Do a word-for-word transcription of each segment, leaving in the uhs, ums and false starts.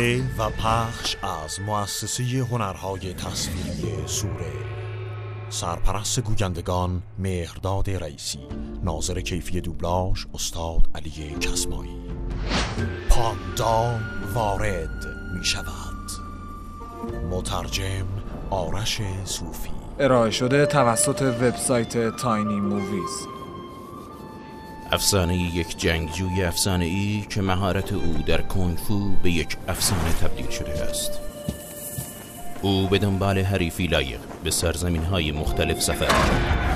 نوشته و پخش از مؤسسه هنرهای تصویری سوره. سرپرست گویندگان مهرداد رئیسی. ناظر کیفی دوبلاژ استاد علی کسمایی. پاندا وارد می شود. مترجم آرش صوفی. ارائه شده توسط وبسایت تاینی موویز. افسانه یک جنگجوی افسانه‌ای که مهارت او در کنگ فو به یک افسانه تبدیل شده است. او به دنبال حریفی لایق به سرزمین‌های مختلف سفر می‌کند.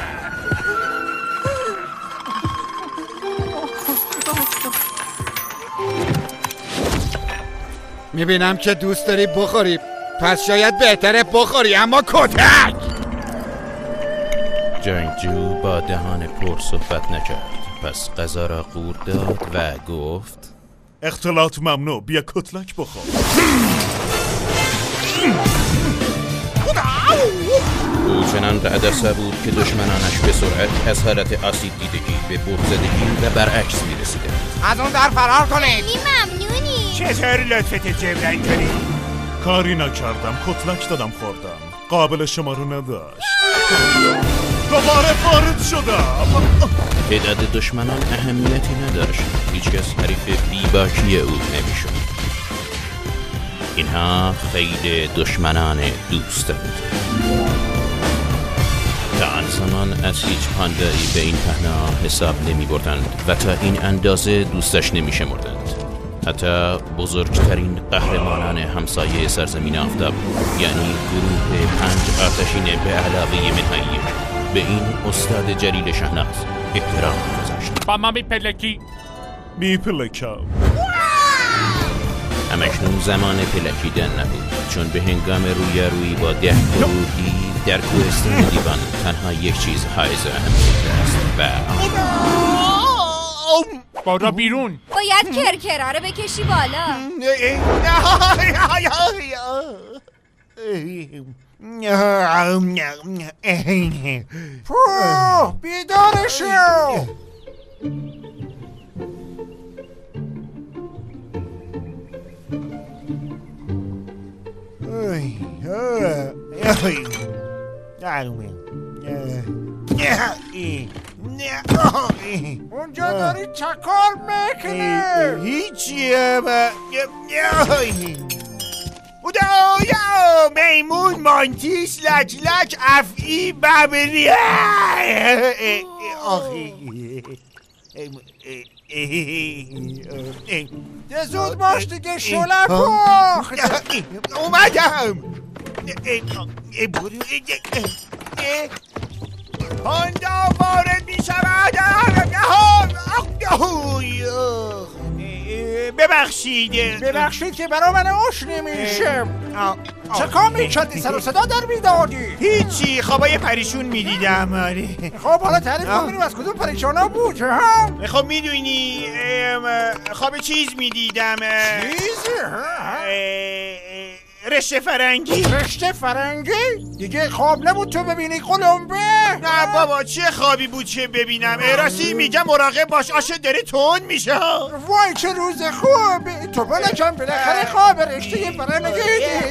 میبینم که دوست داری بخوری، پس شاید بهتره بخوری، اما کتک! جنگجو با دهان پر صحبت نکرد، پس غذا را قورت داد و گفت اختلاط ممنوع، بیا کتلک بخور. او چنان رعدرسا بود که دشمنانش به سرعت از حالت آسیب دیدگی به بغض‌زدگی و برعکس می‌رسیدند. از اون در فرار کنید. خیلی ممنونی. چطوری لطفت جبران کنی؟ کاری نکردم، کتلک دادم خوردم. قابل شما رو نداشت. دوباره وارد شدم. تعداد دشمنان اهمیتی نداشت. هیچکس حریف بیباکی او نمی‌شد. اینها خیلی دشمنان دوستند. تا آن زمان از هیچ پاندایی به این پهنا حساب نمی بردند و تا این اندازه دوستش نمی شمردند. حتی بزرگترین قهرمانان همسایه سرزمین آفتاب، یعنی گروه پنج آتشین به علاوه منهای به این استاد جلیل شهناز احترام گذاشت. با ما میپلکی میپلکم. همکنون زمان پلکیدن نبود، چون به هنگام رویارویی با ده کرودی در کوهستان دیوان تنها یک چیز حائز اهمیت است و بارا بیرون. باید کرکره رو بکشی بالا. پو بیدار شو. اونجا داری چکار میکنی؟ هیچیه با بودایا میمون مانتیس لج لج افعی ببری آخی زود باش دیگه شله پخت. اومدم. پاندا وارد می شود. ببخشید ببخشید که برا من اوش نمیشه. چه کار میکردی؟ سر و صدا در میدادی؟ هیچی، خوابای پریشون میدیدم. خب حالا تعریف کنیم از کدوم پریشانا بود؟ خب میدونی خواب چیز میدیدم. چیز؟ رشته فرنگی. رشته فرنگی؟ دیگه خواب نبود تو ببینی قلمبه؟ نه بابا، چه خوابی بود چه ببینم. راستی میگم مراقب باش، آش داره تند میشه. وای چه روز خوب. تو بلکم بالاخره خواب رشته فرنگی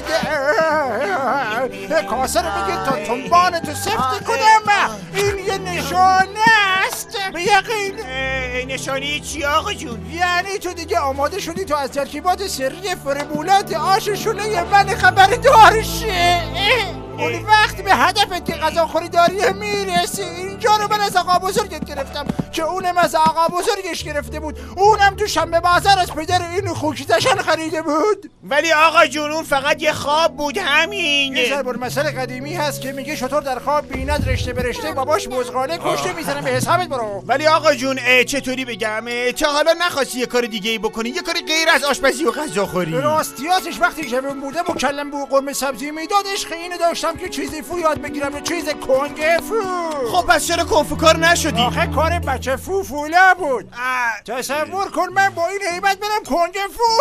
دیده. کاسه رو بگید تا تنبان تو سفت کنم. این یه نشانه است به یقین. نشانی چی آقا جون؟ یعنی تو دیگه آماده شدی تو از ترکیبات سری فرمولات آش شله من خبر دارشه. اون وقت به هدفت که غذا خوری داری میرسی. اینجا رو من از آقا بزرگت گرفتم که اونم از آقا بزرگش گرفته بود. اونم تو شنبه بازار از پدر اینو خوکیتشن خریده بود. ولی آقا جون اون فقط یه خواب بود، همین. یه ضرب المثل قدیمی هست که میگه شطور در خواب بیند رشته به رشته باباش بزغاله کشته میزنه به حسابت برو. ولی آقا جون چطوری بگم، تا حالا نخواستی یه کار دیگه ای بکنی، یه کاری غیر از آشپزی و غذا خوری؟ راستیاتش وقتی جوون بوده با کلم بو قرمه سبزی میداد عشق اینو داشتم که چیزی فو یاد بگیرم، یه چیز کنگ فو. خب پس چرا کنفو کار نشدی؟ آخه کار بچه فو فوله بود. تصور کن من با این هیبت برم کنگ فو.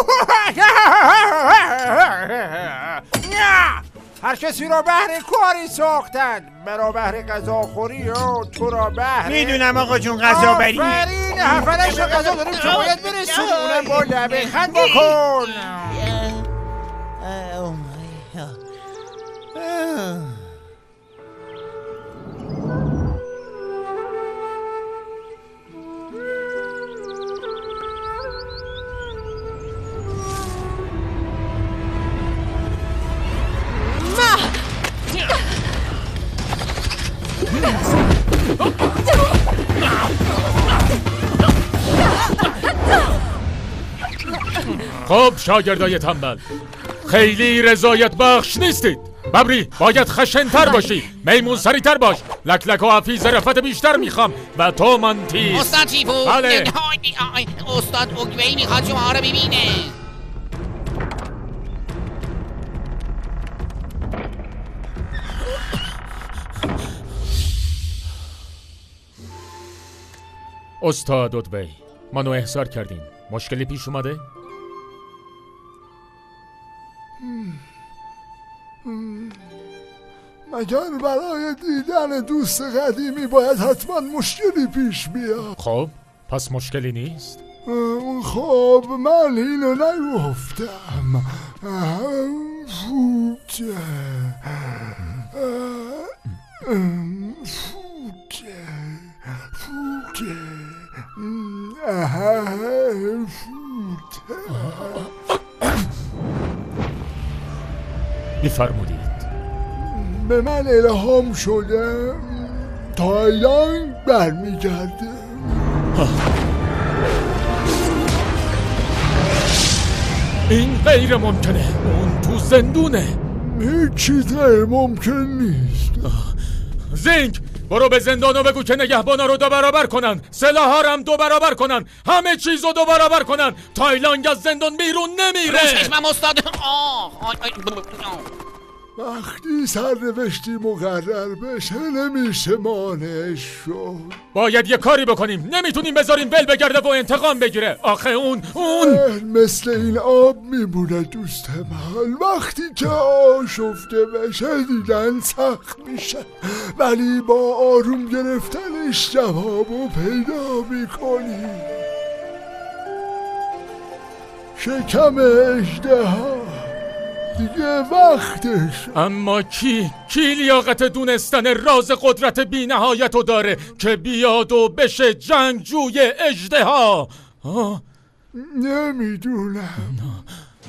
هر کسی را بهر کاری ساختن، مرا بهر غذاخوری و تو را بهر میدونم آقا جون غذا بری. آفرین هفرش غذا داریم که باید برسون. اونم با لبه خند بکن. خب شاگردای تنبل، خیلی رضایت بخش نیستید. ببری باید خشن‌تر باشی، میمون سری‌تر باش. لک لک و عفی ظرافت بیشتر میخوام و تو منتیز. استاد چیپو، بله. استاد اوگوی میخواد شما رو ببینه. استاد اوگوی، منو احضار کردین، مشکلی پیش اومده؟ مگر برای دیدن دوست قدیمی باید حتما مشکلی پیش بیاد؟ خب پس مشکلی نیست؟ خب من اینو نگفتم. فوکه فوکه فوکه فوکه میفرمودید. به من الهام شده تایلند برمیگرده. این غیر ممکنه، اون تو زندونه. هیچی غیر ممکن نیست. زینگ برو به زندانو بگو که نگهبانا رو دو برابر کنن، سلاحا رو هم دو برابر کنن، همه چیز رو دو برابر کنن. تایلند از زندان بیرون نمیره. چشمم استاد. وقتی سرنوشتی مقرر بشه نمیشه مانعش شد. باید یه کاری بکنیم، نمیتونیم بذاریم ول بگرده و انتقام بگیره. آخه اون اون مثل این آب میمونه دوست من، وقتی که آشفته بشه دیدن سخت میشه، ولی با آروم گرفتنش جوابو پیدا میکنی. شکم اژدها دیگه وقتش. اما کی کی لیاقت دونستن راز قدرت بی نهایتو داره که بیاد و بشه جنگجوی اژدها؟ نمیدونم.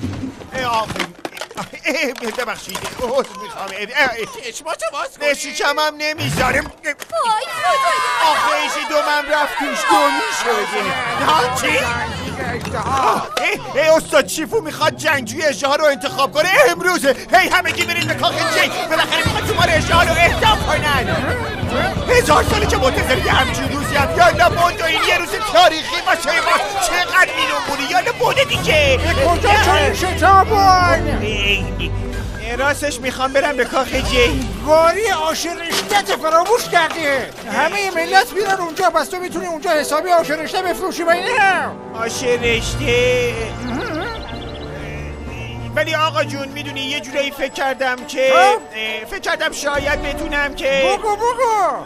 ببخشید عذر میخوام. چشماتو باز کنی. شکمم نمیذارم. وای خدایا. آخه ایشی دومم رفت توش دو میشه. ها چی؟ ای استاد چیفو میخواد جنگجوی اژدها رو انتخاب کنه امروزه. هی همگی برید به کاخ جنگ، بالاخره میخواد شما رو اژدها رو اهدا کنن. هزار ساله که منتظر یه همچین روزی هم. یالا بود و این یه روز تاریخی باشه. ما چقدر میرون بودی یالا بوده دیگه. کجا چون شتابون؟ راستش میخوام برم به کاخ جنگ. گاری آشرشتت فراموش کرده. همه ملت میرن اونجا، پس تو میتونی اونجا حسابی آشرشته بفروشی با اینه. آشرشته؟ ولی آقا جون میدونی یه جورایی فکر کردم که فکر کردم شاید بتونم که بگو بگو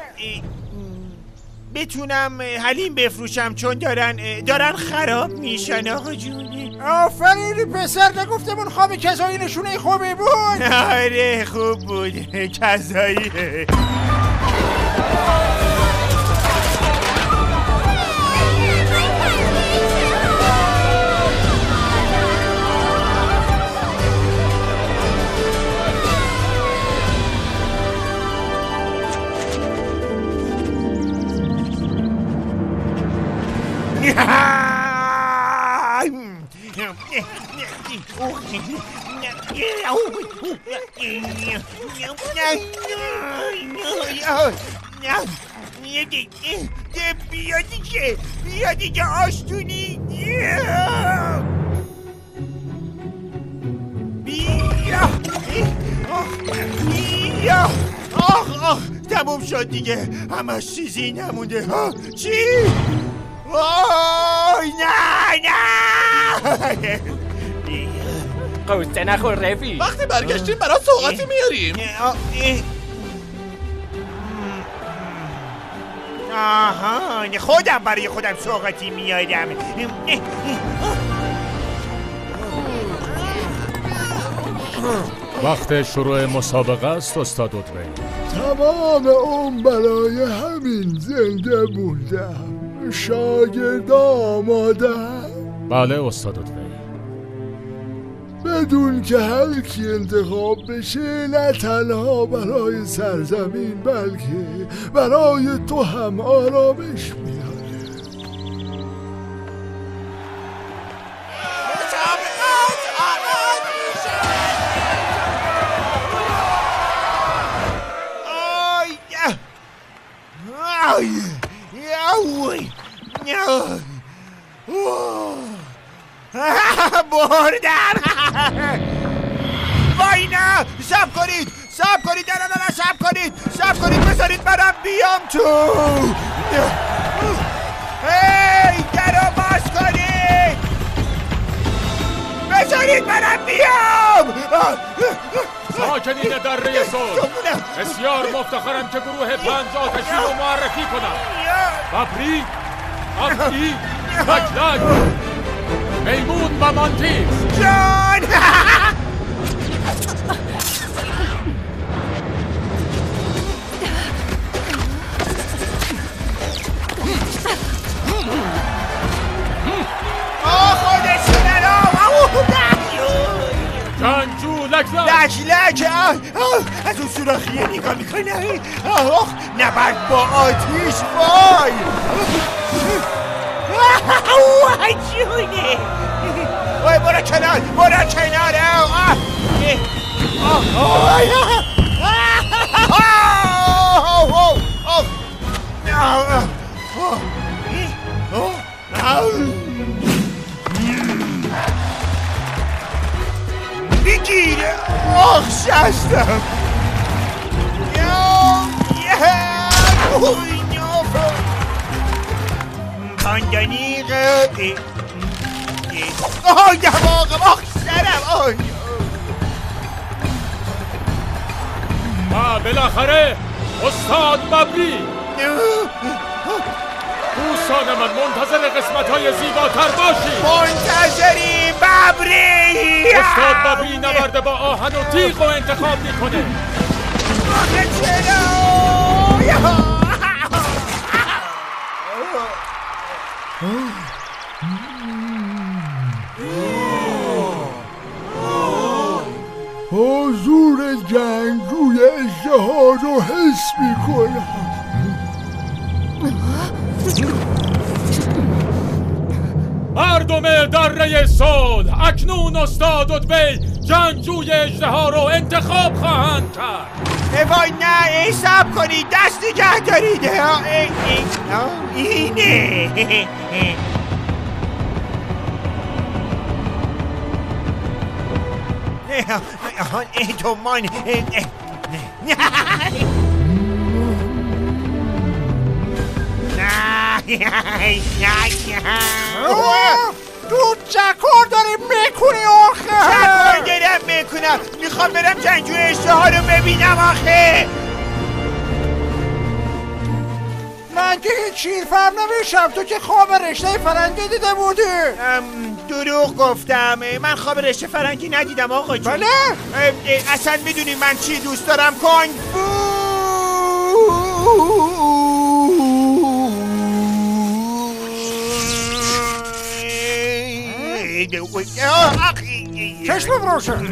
بتونم حلیم بفروشم، چون دارن دارن خراب میشن آقا جون. آفرین پسر، نگفتمون خواب کذایی نشونه خوبی بود؟ آره خوب بود کذایی. بیا دیگه بیا دیگه آشتونی. بیا بیا. آخ آخ تموم شد دیگه، همش چیزی نمونده. ها چی؟ وای نه نه. قصه نخور رفی، وقتی برگشتیم برای سوغاتی میاریم. آها خودم برای خودم سوغاتی میارم. وقت شروع مسابقه است استاد اوگوی. تمام اون برای همین زنده بودم. شاگرد آمادم. بله استاد اوگوی. بدون که هر کی انتخاب بشه نه تنها برای سرزمین بلکه برای تو هم آرامش میاره. کنید سب کنید نه نه نه سب کنید سب کنید بذارید برم بیام تو. هی درو باز کنید بذارید برم بیام. ساکنین دره صلح، بسیار مفتخرم که گروه پنج آتشی رو معرفی کنم. ببری، افتی، لکلک، میمون و مانتیز. جان آه خودشون جنگجو لکلک لکلک از اون سوراخیه نگاه میکنه. آه نبرد با آتیش وای وای جونه وای برو کنار برو کنار. بگیره آخ شستم. کاندانی قدی آه دماغم آخ سرم آه. و بالاخره استاد ببری. دوستان من منتظر قسمت‌های زیباتر باشید. منتظریم ببری. استاد ببری نبرد با آهن و تیغ و انتخاب میکنه. آخه چرا؟ حضور جنگجوی اژدها رو حس میکنم. مردم دره صلح، اکنون استاد ادبی جنگجوی اژدها رو انتخاب خواهند کرد. وای نه ای سب کنید دست نگه دارید. اینه تو من تو چکار داری میکنی آخه؟ چکار دارم میکنم؟ میخوام برم جنگجوی اژدها رو ببینم آخه. من که هیچ شیرفهم نمیشم. تو که خواب رشته فرنگی دیده بودی. دروغ گفتم. من خواب رشته فرنگی ندیدم آقا جون. بله؟ اصلا میدونی من چی دوست دارم؟ کانگ فو. چشم روشن.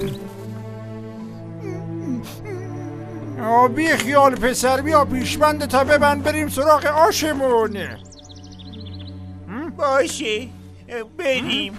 بی خیال پسر بیا پیشبند تا ببند بریم سراغ آشمون. باشه بریم.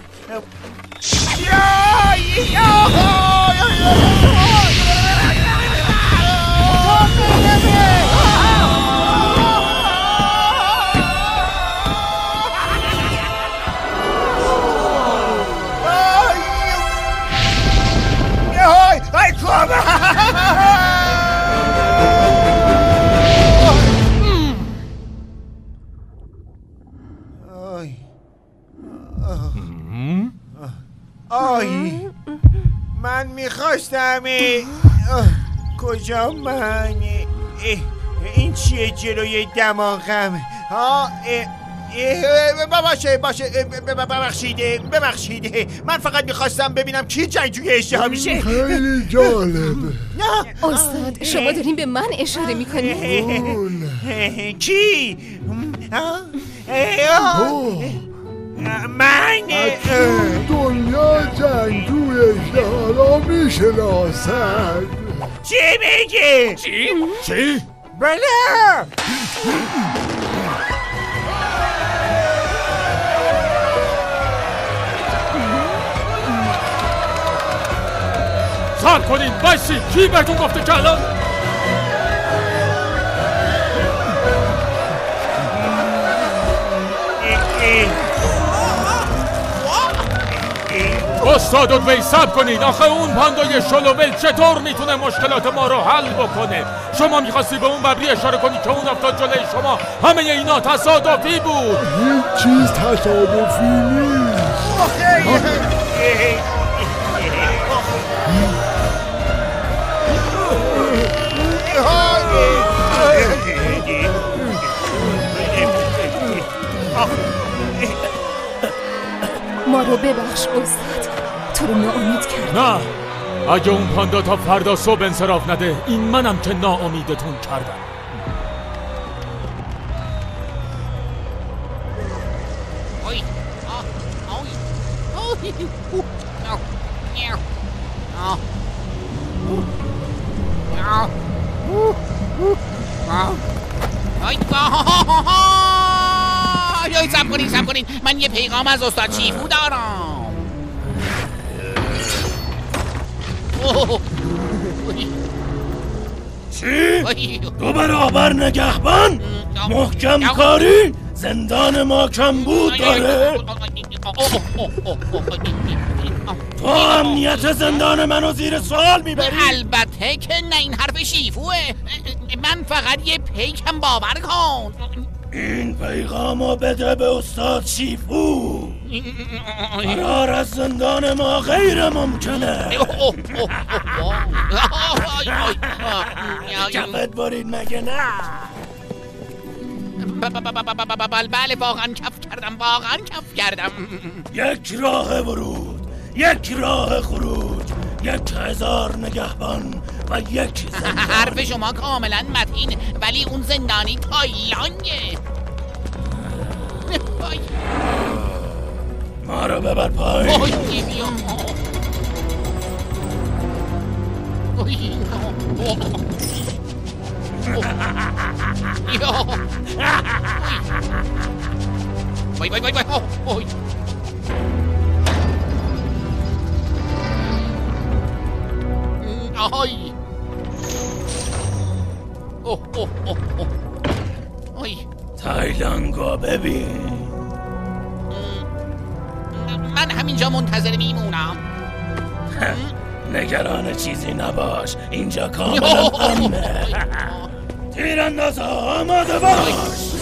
آی من میخواستم کجا من این چیه جلوی دماغم ها؟ باشه باشه ببخشید ببخشید من فقط میخواستم ببینم کی جنگجوی اژدها میشه. خیلی جالبه. استاد شما دارین به من اشاره میکنید؟ کی؟ من دنیا جنگجوی اژدها را میشناسد. چی میگی؟ چی؟ چی؟ بله سر کنین بایستی. کی بهتون گفته که الان؟ استاد اوگوی صبر کنید. آخه اون پاندای شلوول چطور میتونه مشکلات ما رو حل بکنه؟ شما میخواستی به اون ببری اشاره کنی که اون افتاد جلوی شما. همه اینا تصادفی بود. هیچ چیز تصادفی نیست. ما رو ببخش استاد، تو رو ناامید کرد. نه، اگه اون پاندا تا فردا صبح انصراف نده، این منم که ناامیدتون کردم. آی سب کنین سب کنین، من یه پیغام از استاد شیفو دارم. چی؟ دو برابر نگهبان؟ محکم کاری؟ زندان ما کم بود داره؟ تو امنیت زندان منو زیر سوال میبری؟ البته که نه، این حرف شیفوه. من فقط یه پیکم باور کن. این پیغامو بده به استاد شیفو. فرار از زندان ما غیر ممکنه. کفت برید مگه نه؟ بله واقعا کف کردم، واقعا کف کردم. یک راه ورود، یک راه خروج، یک هزار نگهبان و یک زندان. حرف شما کاملا متین، ولی اون زندانی تایلانده. ما رو ببر پایین. وای وای وای وای. آهای. اوه اوه اوه اوه. آی. تایلانگو ببین. من همینجا منتظر میمونم. نگران چیزی نباش، اینجا کاملا امنه. تیراندازا آماده باش.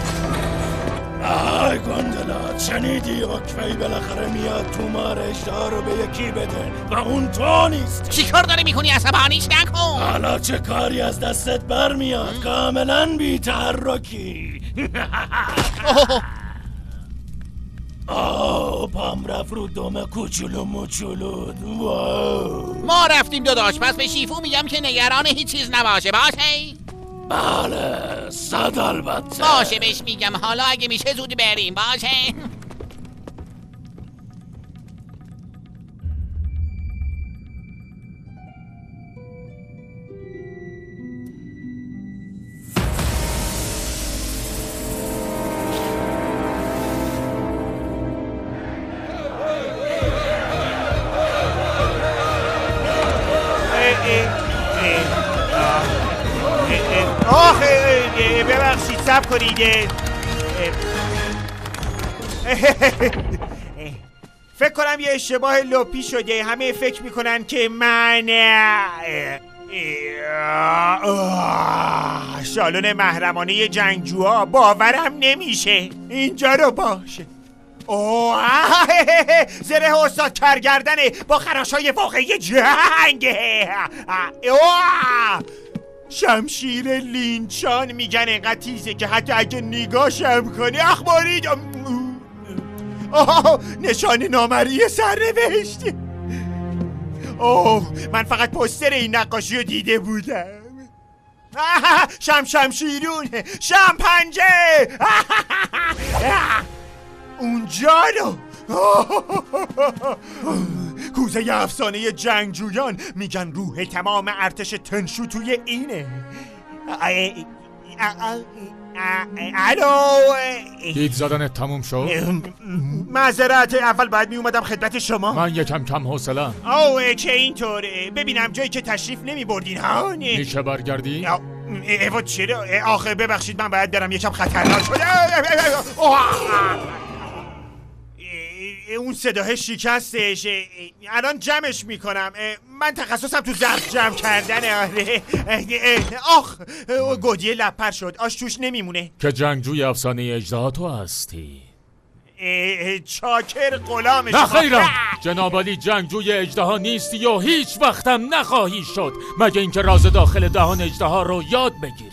آی گندلا، شنیدی اوگوی بالاخره میاد تومار اشتها رو به یکی بده و اون تو نیست. چی کار داری میکنی؟ عصبانیش نکن. حالا چه کاری از دستت برمیاد؟ کاملا بی تحرکی. آه پام رفت رو دم کوچولو موچولود. واو. ما رفتیم داداش، پس به شیفو میگم که نگران هیچ چیز نباشه. باشه؟ بله صد البته. باشه بهش میگم. حالا اگه میشه زود بریم. باشه؟ آخه ببخشید صبر کنید. فکر کنم یه اشتباه لپی شده. همه فکر میکنن که من شالون محرمانه جنگجوها. باورم نمیشه. اینجا رو باشه. اوه زره استاد کرگردنه با خراشای واقعی جنگ. اوه شمشیر لینچان. میگن اینقدر تیزه که حتی اگه نگاهشم کنی اخباری. اوه نشان نامری سرنوشت. اوه من فقط پوستر این نقاشی رو دیده بودم. شم شمشیرون، شم پنجه. اونجا رو کوزه افسانه جنگجویان. میگن روح تمام ارتش تنشو توی اینه. الو دید زدنت تموم شد؟ معذرت، اول باید می اومدم خدمت شما. من یکم کم حوصله‌ام. اوه که اینطوره. ببینم جایی که تشریف نمی بردین ها. میشه برگردی؟ ایوا چرا؟ آخه ببخشید من باید برم، یکم خطرناک شده. اون صداه شکستش. الان جمعش میکنم. من تخصصم تو ظرف جمع کردن. آره. آخ گودیه لپر شد، آش توش نمیمونه. که جنگجوی افسانه اژدها تو هستی؟ چاکر غلامش. نه خیرم، جناب عالی جنگجوی اژدها نیستی و هیچ وقتم نخواهی شد مگه اینکه راز داخل دهان اژدها رو یاد بگیری.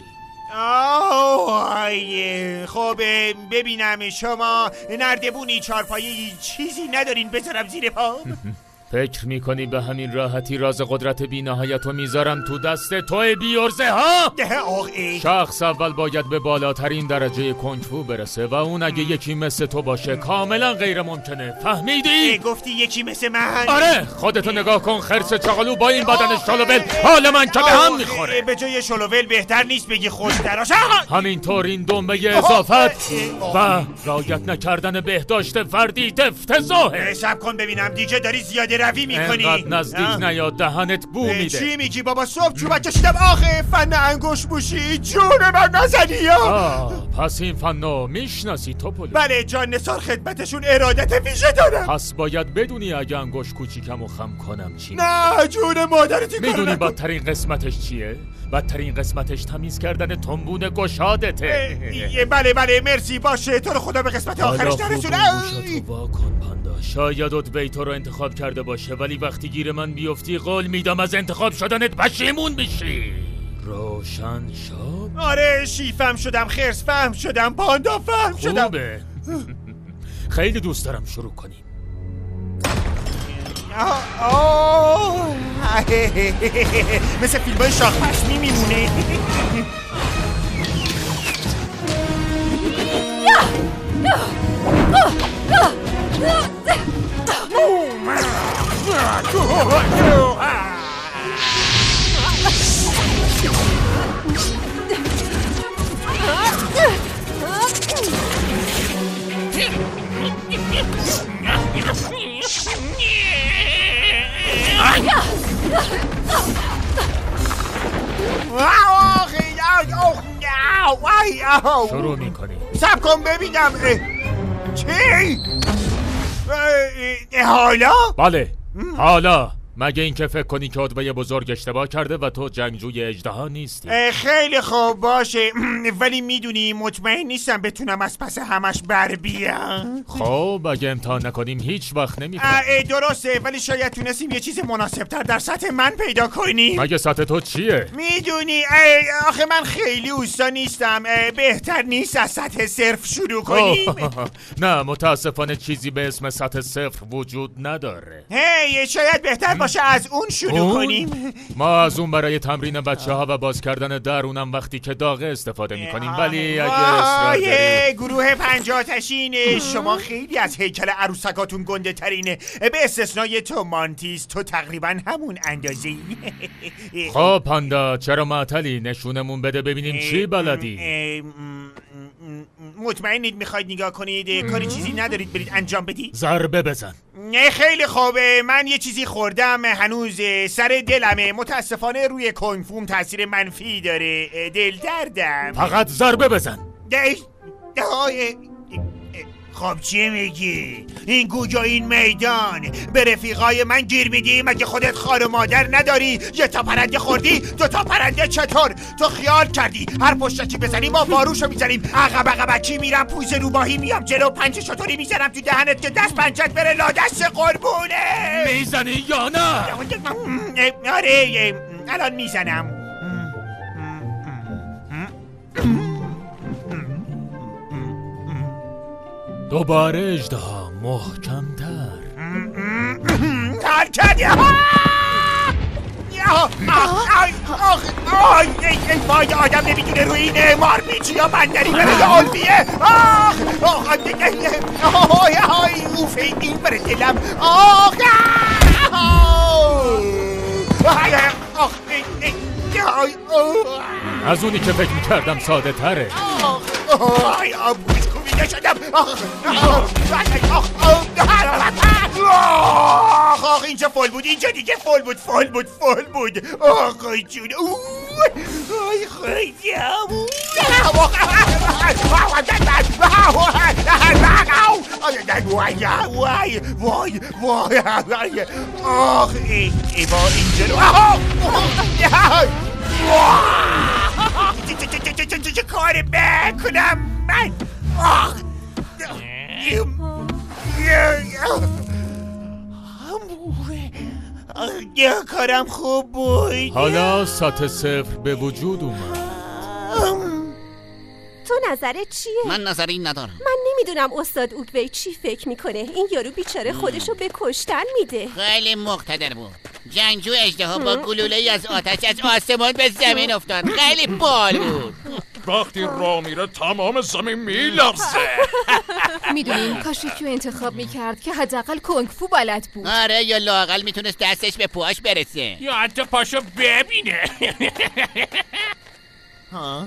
آه خب ببینم شما نردبونی چارپایی چیزی ندارین بذارم زیر پا؟ فکر میکنی به همین راحتی راز قدرت بی‌نهایتو میذارم تو دست توی بیورزه ها؟ شخص اول باید به بالاترین درجه کنگفو برسه و اون اگه یکی مثل تو باشه کاملا غیر ممکنه. فهمیدی؟ گفتی یکی مثل من؟ آره خودتو نگاه کن خرس چاقلو با این بدن شلوول حال من که به هم میخوره. به جای شلوول بهتر نیست بگی خوش دراش. همینطور این دنبه اضافت و رعایت نکردن بهداشت فردی افتضاحه. شب کن ببینم دیگه داری زیاده روی میکنی. اینقدر نزدیک نیا دهنت بو میده. چی میگی بابا؟ صبح چوبک کشیدم. آخه فن انگوش موشی جون من نزنی. آه پس این فنو میشناسی توپولو؟ بله جان نثار خدمتشون ارادت ویژه دارم. پس باید بدونی اگه انگوش کوچیکمو خم کنم چی؟ نه جون مادرتی. میدونی بدترین قسمتش چیه؟ بدترین قسمتش تمیز کردن تنبون گشادته. بله بله مرسی باشه تو رو خدا به قسمت آخرش نرسونه. شاید ادوی تو رو انتخاب کرده باشه ولی وقتی گیر من بیفتی قول میدم از انتخاب شدنت پشیمون بشی. روشن شد؟ آره شیفم شدم، خرس فهم شدم، پاندا فهم شدم. خوبه. خیلی دوست دارم شروع کنیم. آه آه مثل فیلم های شاخ پشمی میمونه. شروع میکنی. سب کن ببینم. چی؟ حالا؟ بله حالا. مگه اینکه فکر کنی که ادوی بزرگ اشتباه کرده و تو جنگجوی اژدها نیستی. خیلی خوب باشه ولی میدونی مطمئن نیستم بتونم از پس همش بر بیام. خب اگه امتحان نکنیم هیچ وقت نمیتونیم. درسته ولی شاید تونستیم یه چیز مناسبتر در سطح من پیدا کنیم. مگه سطح تو چیه؟ میدونی آخه من خیلی اوستا نیستم. بهتر نیست از سطح صفر شروع کنیم؟ نه متاسفانه چیزی به اسم سطح صفر وجود نداره. هی شاید بهتر باشه از اون شروع اون؟ کنیم. ما از اون برای تمرین بچه ها و باز کردن درونم وقتی که داغه استفاده میکنیم ولی اگه اصرار داری. گروه پنج آتشین شما خیلی از هیکل عروسکاتون گنده ترینه به استثنای تو مانتیس. تو تقریبا همون اندازه ای. خب پاندا چرا معطلی؟ نشونمون بده ببینیم چی بلدی. مطمئنید میخواید نگاه کنید؟ کاری چیزی ندارید برید انجام بدید؟ ضربه بزن. نه خیلی خوبه. من یه چیزی خوردم هنوز سر دلمه. متاسفانه روی کنگفوم تاثیر منفی داره. دل دردم. فقط ضربه بزن. ده ده خب چی میگی؟ این گوجا این میدان به رفیقای من گیر میدی؟ مگه خودت خواهر و مادر نداری؟ یه تا پرنده خوردی؟ دو تا پرنده چطور؟ تو خیال کردی هر پشتکی بزنی ما باروشو میزنیم عقب عقبکی میرم پوز روباهی میام جلو پنج شطوری میزنم تو دهنت که دست پنجت بره لادست قربونه. میزنی یا نه؟ آره الان میزنم. دوباره اژدها محکم‌تر. حرکت ای وای آدم نمیدونه روی این مار پیچی یا بندری بره یا علویه. آهای آهای اوف این بره دلم. آخ از اونی که فکر میکردم ساده تره. آی آبوش خوبی دیگه شدم. آخ آخ اینجا فول بود، اینجا دیگه فول بود، فول بود، فول بود. آخ جون، آی خیدیم. وای وای وای وای. آخ ای ای با اینجا چه کاری بکنم من؟ آخ یه کارم خوب بود. حالا سات صفر به وجود اومد. تو نظرت چیه؟ من نظری ندارم. من نمیدونم استاد اوگوی چی فکر میکنه. این یارو بیچاره خودشو به کشتن میده. خیلی مقتدر بود. جنگجو اژدها با گلوله‌ای از آتش از آسمان به زمین افتاد. خیلی بال بود. وقتی راه میره تمام زمین میلرزه. میدونین کاش یکی رو انتخاب میکرد که حداقل کنگ فو بلد بود. آره یا لااقل میتونست دستش به پاش برسه یا حتی پاشو ببینه. ها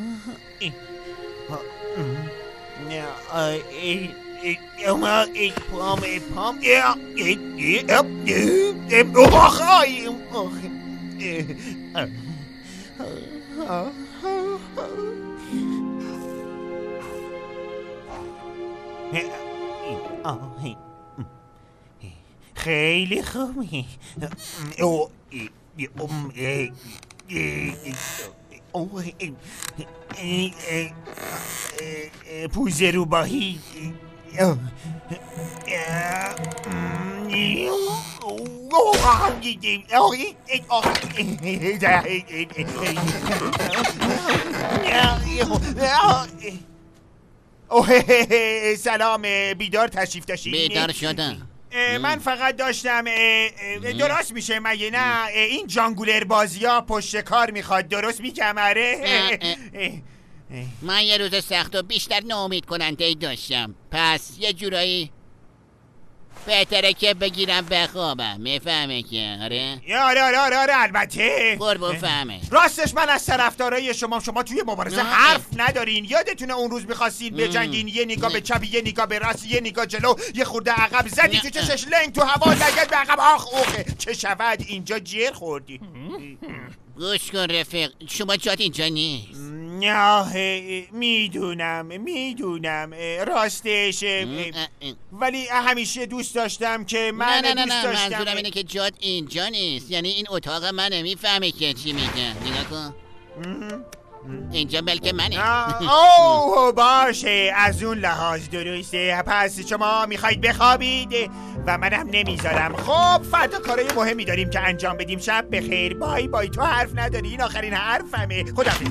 اما ای پام ای پام ای ای اوخ آی اوخ خیلی خوب. پوزه روباهی. سلام، بیدار تشریف داشتین؟ بیدار شدم. من فقط داشتم درست میشه مگه نه این جانگولر بازی ها پشت کار میخواد، درست میگم؟ آره من یه روز سخت و بیشتر ناامید کننده داشتم، پس یه جورایی بهتره که بگیرم بخوابم. میفهمه که؟ آره آره آره آره آره البته قربون فهمه. راستش من از طرفدارای شما شما توی مبارزه حرف ندارین. یادتونه اون روز میخواستین بجنگین، یه نگاه به چپ، یه نگاه به راست، یه نگاه جلو، یه خورده عقب زدی تو چشش، لنگ تو هوا، لگد به عقب. آخ اوخه چه شود اینجا جر خوردی. گوش کن رفیق، شما جات اینجا نیست. نه میدونم میدونم راستش، ولی همیشه دوست داشتم که من نه نه نه دوست نه داشتم. منظورم اینه که جات اینجا نیست، یعنی این اتاق منه. میفهمی که چی میگم؟ نگاه کن اینجا ملک منه. اوه باشه، از اون لحاظ درسته. پس شما میخواید بخوابید و منم نمیذارم. خب فردا کارای مهمی داریم که انجام بدیم. شب بخیر. بای بای. تو حرف نداری، این آخرین حرفمه. خداحافظ.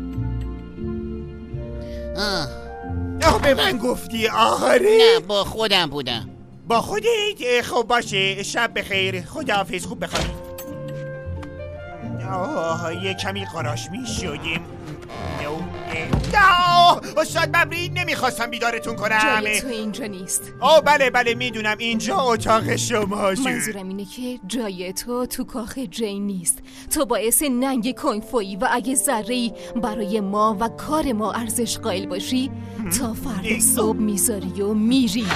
آه آه به من گفتی؟ آره نه با خودم بودم. با خودت؟ خب باشه، شب بخیر. خداحافظ، خوب بخوابید. آه یه کمی قراش می شدیم. نه استاد مبری، نمیخواستم بیدارتون کنم. جای تو اینجا نیست. آه بله بله میدونم، اینجا اتاق شماست. منظورم اینه که جای تو تو کاخ جین نیست. تو باعث ننگ کنگ فویی و اگه ذره‌ای برای ما و کار ما ارزش قائل باشی تا فردا صبح میذاری و میری.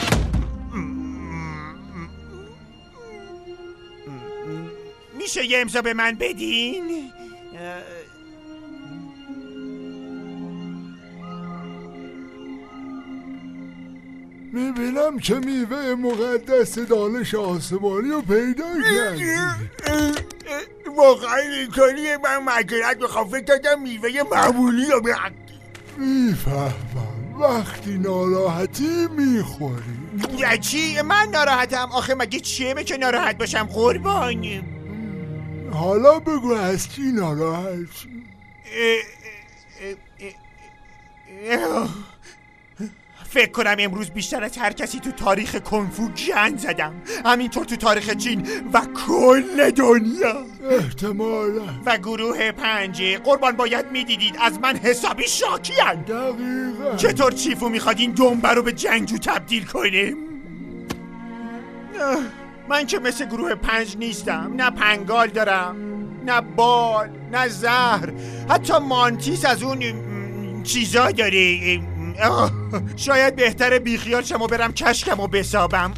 میشه یه امضا به من بدین؟ میبینم که میوه مقدس دانش آسمانی رو پیدا کردی. واقعا اینطوریه؟ من معذرت میخوام، فکر کردم میوه معمولی رو بردی. میفهمم، وقتی ناراحتی میخوری. چی؟ من ناراحتم؟ آخه مگه چیه که ناراحت باشم قربان؟ حالا بگو از چی ناراحتی؟ فکر کنم امروز بیشتر از هر کسی تو تاریخ کنگ فو گند زدم، همینطور تو تاریخ چین و کل دنیا احتمالا. و گروه پنج قربان باید میدیدید از من حسابی شاکی‌اند. دقیقا. چطور چیفو میخواد این دنبه رو به جنگجو تبدیل کنیم؟ من که مثل گروه پنج نیستم، نه پنگال دارم، نه بال، نه زهر، حتی مانتیس از اون چیزا داره. شاید بهتره بیخیال شم و برم کشکم و بسابم.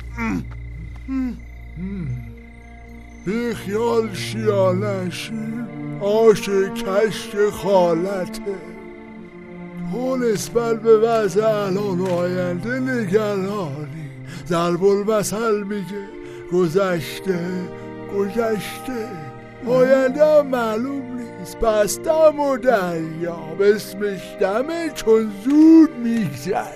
بیخیال شیانشی آش کشک خالته. تو نسبت به وضع الان و آینده نگرانی. ضرب المثل میگه گذشته گذشته، آینده هم معلوم نیست. پس دم و دریاب اسمش دمه چون زود میگذره.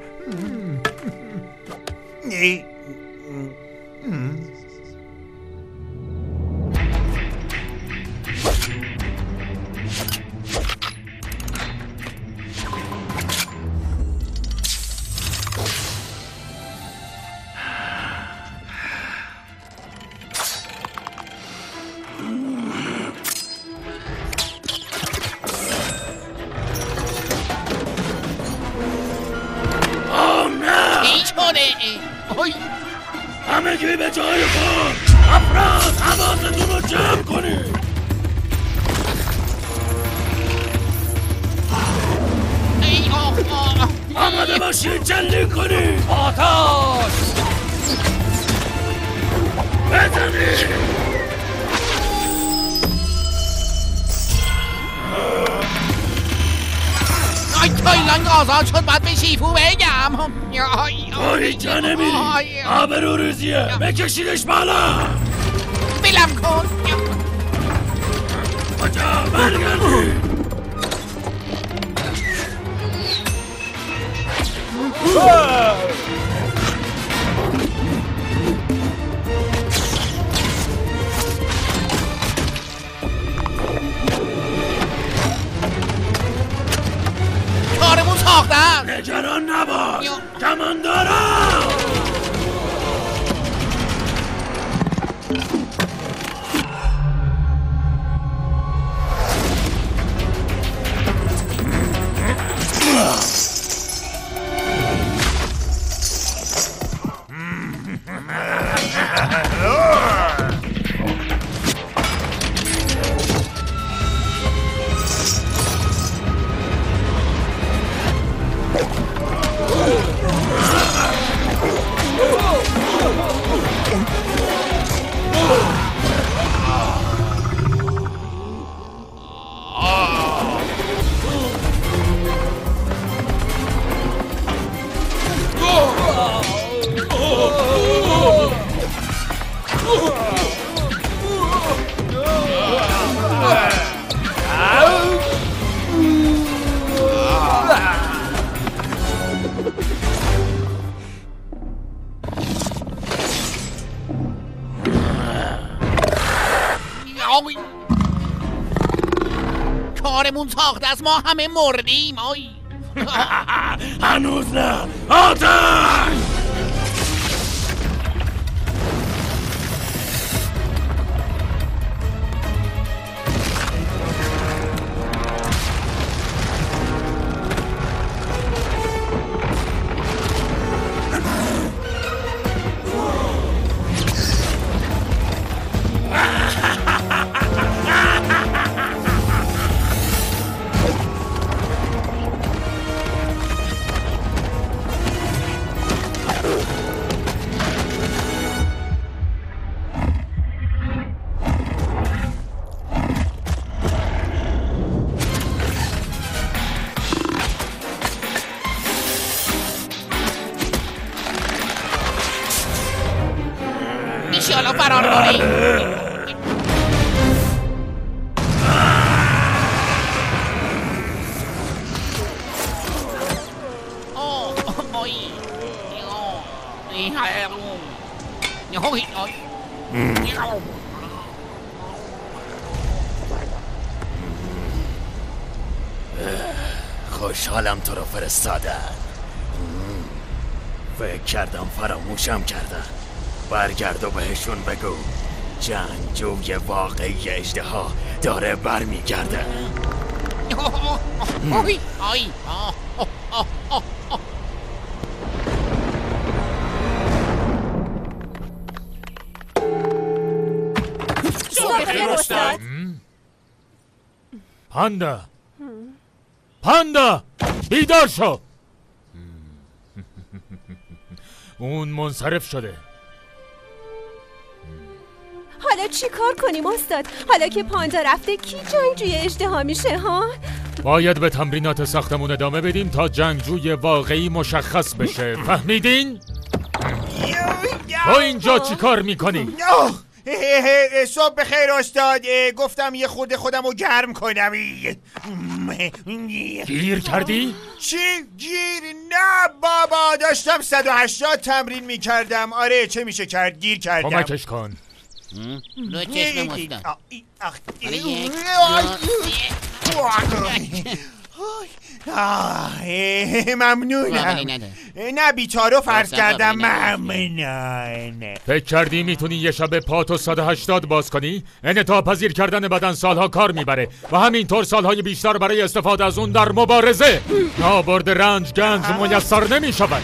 همگی به جای خود. افراد حواستون رو جمع کنید. آماده باشید جلی کنید. آتاش بزنید. آی تایلند آزاد شد، باید به شیفو بگم. آی جا نمیری، آبرو روزیه، بکشیدش بالا. بلم کن. کجا برگردی؟ کارمون ساختن. نگران نباش، کمان دارم. کارمون ساخته است، ما همه مردیم. آی هنوز نه. آتش! ایشالا فرار کنی. خوشحالم تو رو فرستادن. فکر کردم فراموشم کردن. برگرد و بهشون بگو جنگجوی واقعی اژدها داره برمیگرده. آی آی پاندا پاندا بیدار شو. اون منصرف شده. حالا چی کار کنیم استاد؟ حالا که پاندا رفته کی جنگجوی اژدها میشه ها؟ باید به تمرینات سختمون ادامه بدیم تا جنگجوی واقعی مشخص بشه. فهمیدین؟ تو اینجا چی کار میکنی؟ صبح بخیر استاد. گفتم یه خورده خودم رو گرم کنم. گیر کردی؟ چی؟ گیر؟ نه بابا، داشتم صد و هشتاد تمرین میکردم. آره چه میشه کرد، گیر کردم. کمکش کن. رو چشم استاد. ممنونم. نه بیتارو فرض کردم. ممنون. فکر کردی میتونی یه شب پاتو صد و هشتاد باز کنی؟ انعطاف پذیر کردن بدن سالها کار میبره و همینطور سالهای بیشتر برای استفاده از اون در مبارزه. نابرد رنج گنج میسر نمیشود.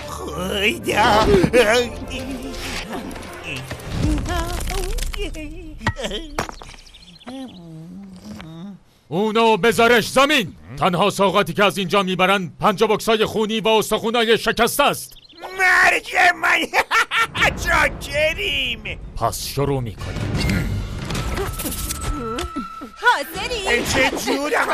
اونو بذارش زمین. تنها سوغاتی که از اینجا میبرن پنجاه بکسای خونی و استخونای شکسته است. مرگ من. چاکریم. پس شروع میکنیم. حاضری؟ چه جورم؟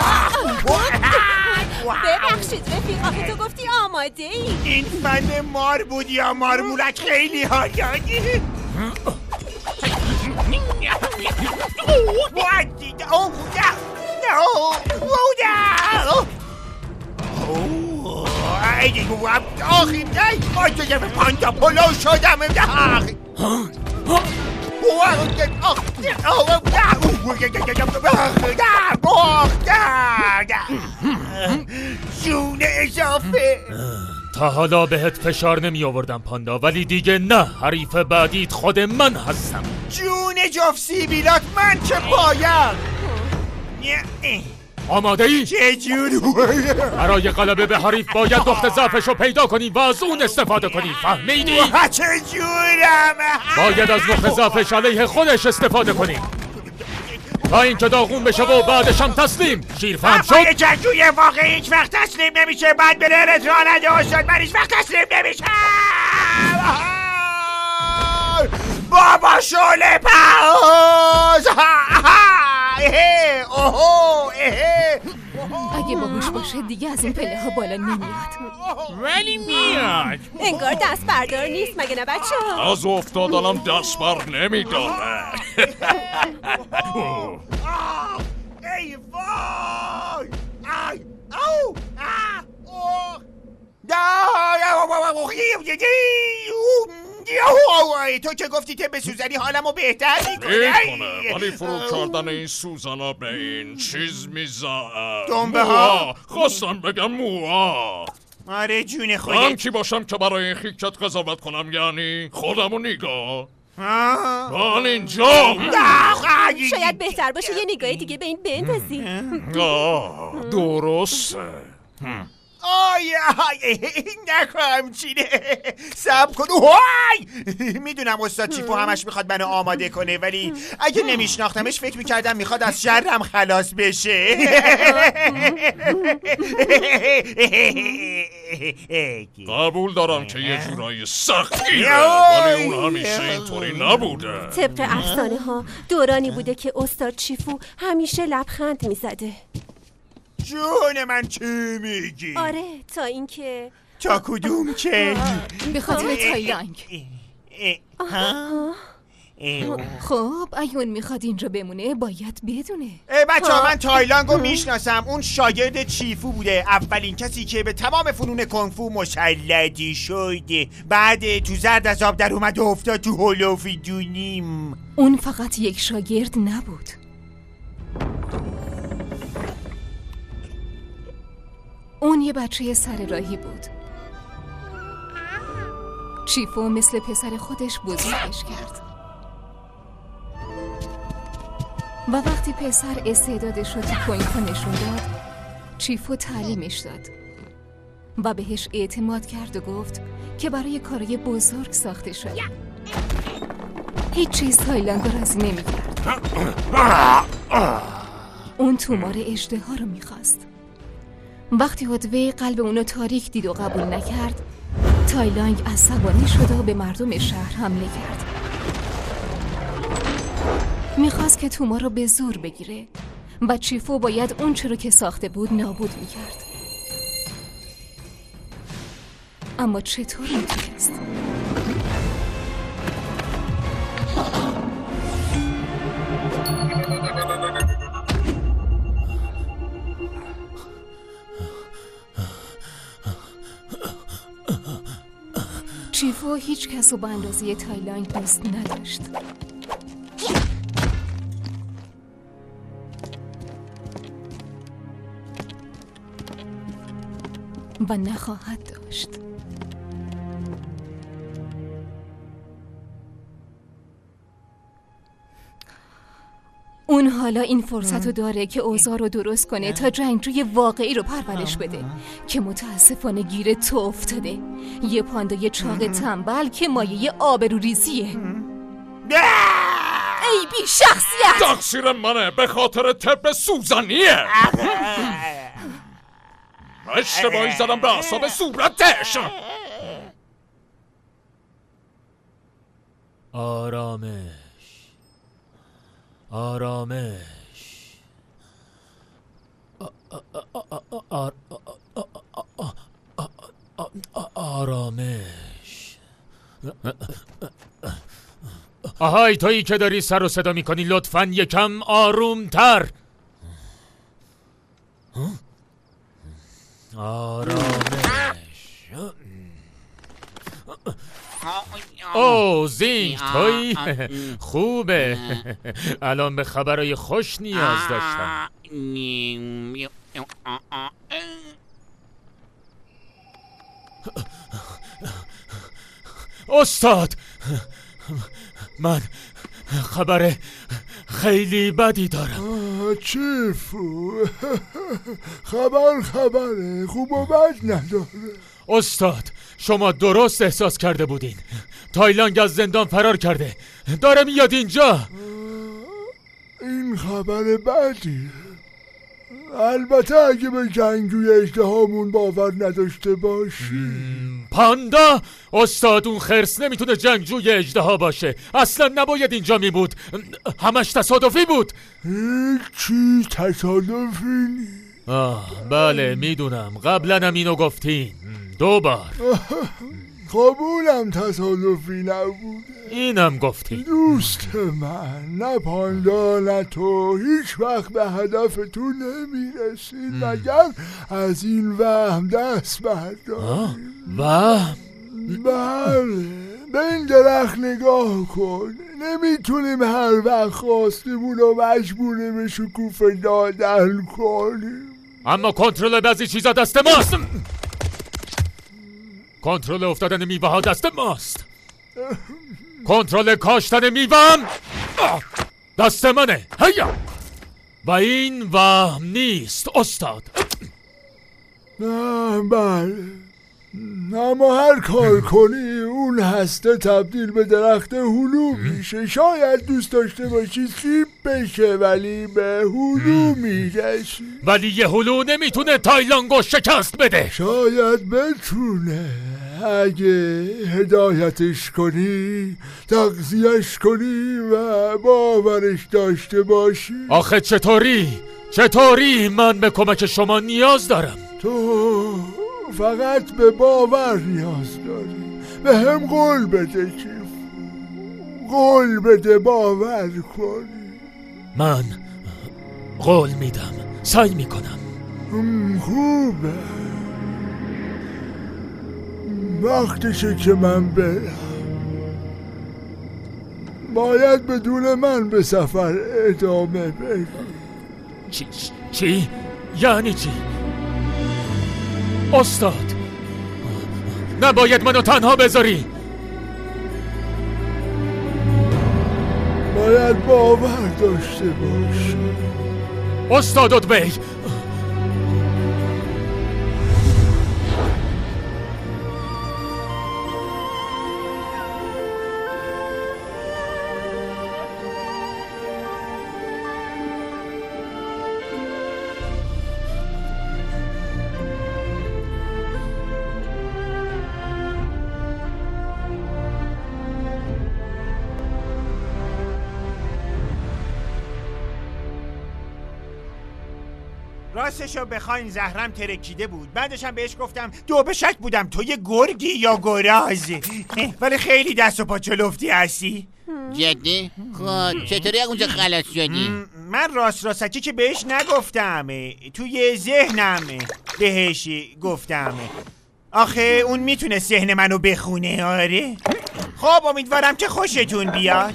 ببخشید رفیق، آخه تو گفتی آماده ای. این فن مار بود یا مارمولک؟ خیلی حالیانی. آخی نه باید یه پاندا پلو شدم. جون اضافه. تا حالا بهت فشار نمی آوردم پاندا، ولی دیگه نه. حریف بعدیت خود من هستم. جون جفت سیبیلات من چه پایم. آماده ای؟ چه جور؟ برای غلبه به حریف باید نقطه ضعفشو پیدا کنی و از اون استفاده کنی. فهمیدی؟ چه جورم؟ باید از نقطه ضعفش علیه خودش استفاده کنی تا اینکه داغون بشه و بعدش هم تسلیم. شیر فهم شد؟ یه جنگجوی واقعی هیچ وقت تسلیم نمیشه. بعد بره رضوانده استاد. من هیچ وقت تسلیم نمیشه. بابا شعله پاوز. اگه باهوش باشه دیگه از این پله ها بالا نمیاد. ولی میاد. انگار دست بردار نیست مگه نه بچه ها؟ از افتادنم دست بر نمیداره. ای وای. ای او تو که گفتی که به سوزنی حالمو بهتر میکنه. میکنه ولی فرو کردن این سوزنا به این چیز میزد. دنبه ها خواستم بگم موها. آره جون خودت. من کی باشم که برای این خیکت قضاوت کنم؟ یعنی خودمو نگاه. من اینجا. شاید بهتر باشه یه نگاه دیگه به این بندازی. درسته. آی آی نکنم چینه. سب کن. وای میدونم استاد چیفو همش میخواد منو آماده کنه، ولی اگه نمیشناختمش فکر میکردم میخواد از شرم خلاص بشه. قبول دارم که یه جورایی سختیه، ولی اون همیشه اینطوری نبوده. طبق افسانه ها دورانی بوده که استاد چیفو همیشه لبخند میزده. جون من چی میگی؟ آره تا اینکه تا کدوم که؟ به خاطر تایلانگ. خب اگه اون میخواد اینجا بمونه باید بدونه. بچه ها من تایلانگو میشناسم. اون شاگرد چیفو بوده، اولین کسی که به تمام فنون کنفو مسلطی شده. بعد تو زرد از آب در اومد و افتاد تو هولوفی دونیم. اون فقط یک شاگرد نبود. اون یه بچه سر راهی بود. چیفو مثل پسر خودش بزرگش کرد و وقتی پسر استعدادش رو تو کوینکو نشون داد، چیفو تعلیمش داد و بهش اعتماد کرد و گفت که برای کارای بزرگ ساخته شد. هیچ چیز تایلانگو راضی نمی‌کرد. اون تومار اژدها رو میخواست. وقتی هدوه قلب اونو تاریک دید و قبول نکرد، تایلانگ عصبانی شد و به مردم شهر حمله کرد. میخواست که توما رو به زور بگیره و چیفو باید اون چی رو که ساخته بود نابود میکرد. اما چطور میتونست؟ چیفو هیچ کس رو به اندازه تایلانگ دوست نداشت. و نخواهد داشت. اون حالا این فرصت رو داره که اوضاع رو درست کنه تا جنگجوی واقعی رو پرورش بده که متاسفانه گیر تو افتاده. یه پاندای چاق تنبل که مایه آبروریزیه. ای بی شخصیت! تقصیر منه، به خاطر طب سوزنیه. اشتباهی زدم به اعصاب صورتش. آرامش آرامش آرامش آهای تویی که داری سر و صدا میکنی، لطفاً یکم آرومتر. آرامش. او زینگ توی خوبه. الان به خبرای خوش نیاز داشتم. استاد، من خبر خیلی بدی دارم. چیفو خبر خبره، خوب و بد نداره. استاد، شما درست احساس کرده بودین. تایلانگ از زندان فرار کرده، داره میاد اینجا. این خبر بدیه. البته اگه به جنگجوی اژدهامون باور نداشته باشی. پاندا، استاد اون خرس نمیتونه جنگجوی اژدها باشه. اصلا نباید اینجا میبود. همش تصادفی بود. هیچی تصادفی نیست. آه بله میدونم، قبلا هم اینو گفتین دو بار. خب اونم تصادفی نبود. اینم گفتی. دوست من، نه پاندا نه تو هیچ وقت به هدفتون نمیرسید مگر از این وهم دست بردارید. وهم؟ بله، به این درخت نگاه کن. نمیتونیم هر وقت خواستیمون رو مجبوری به شکوفه دادن کنیم. اما کنترل بعضی چیزا دست ماست. کنترل افتادن میوه ها دست ماست. کنترل کاشتن میوه‌ام دست منه. هیا. و این وهم نیست استاد. نه بله، اما هر کار کنی اون هسته تبدیل به درخت هلو میشه. شاید دوست داشته باشی سیب بشه ولی به هلو میرسی. ولی یه هلو نمیتونه تایلانگو شکست بده. شاید بتونه اگه هدایتش کنی، تغذیه‌اش کنی و باورش داشته باشی. آخه چطوری؟ چطوری من به کمک شما نیاز دارم؟ تو فقط به باور نیاز داری. به هم قول بده چیف، قول بده باور کنی. من قول میدم، سعی میکنم. خوبه، وقتشه که من برم. باید بدون من به سفر ادامه بدی. چی؟ چی؟ یعنی چی؟ استاد، نباید منو تنها بذاری. باید باور داشته باشی. استاد ادوی، راستشو بخواین زهرم ترکیده بود. من داشتم بهش گفتم دو به شک بودم تو یه گرگی یا گراز، ولی خیلی دست و پا چلفتی هستی. جدی؟ خب چطوری اونجا خلاص شدی؟ من راست راستکی که بهش نگفتم، توی ذهنم بهش گفتم. آخه اون میتونه ذهن منو بخونه. آره خب امیدوارم که خوشتون بیاد.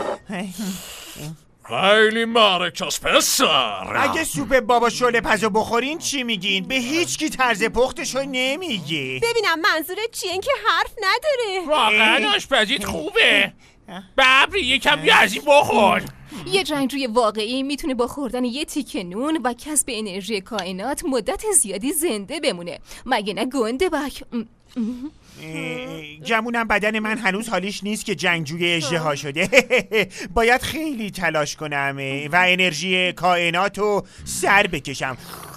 خیلی مرکز پسر. اگه سوپ بابا شله پزو بخورین چی میگین؟ به هیچ کی طرز پختشو نمیگه. ببینم منظورت چیه؟ این که حرف نداره. واقعا آشپزیت خوبه. ببری یکم بیا از این بخور. یه جنگجوی واقعی میتونه با خوردن یه تیکه نون و کسب انرژی کائنات مدت زیادی زنده بمونه. مگه نه گنده بک؟ جمونم بدن من هنوز حالیش نیست که جنگجوی اژدها شده. باید خیلی تلاش کنم و انرژی کائناتو سر بکشم.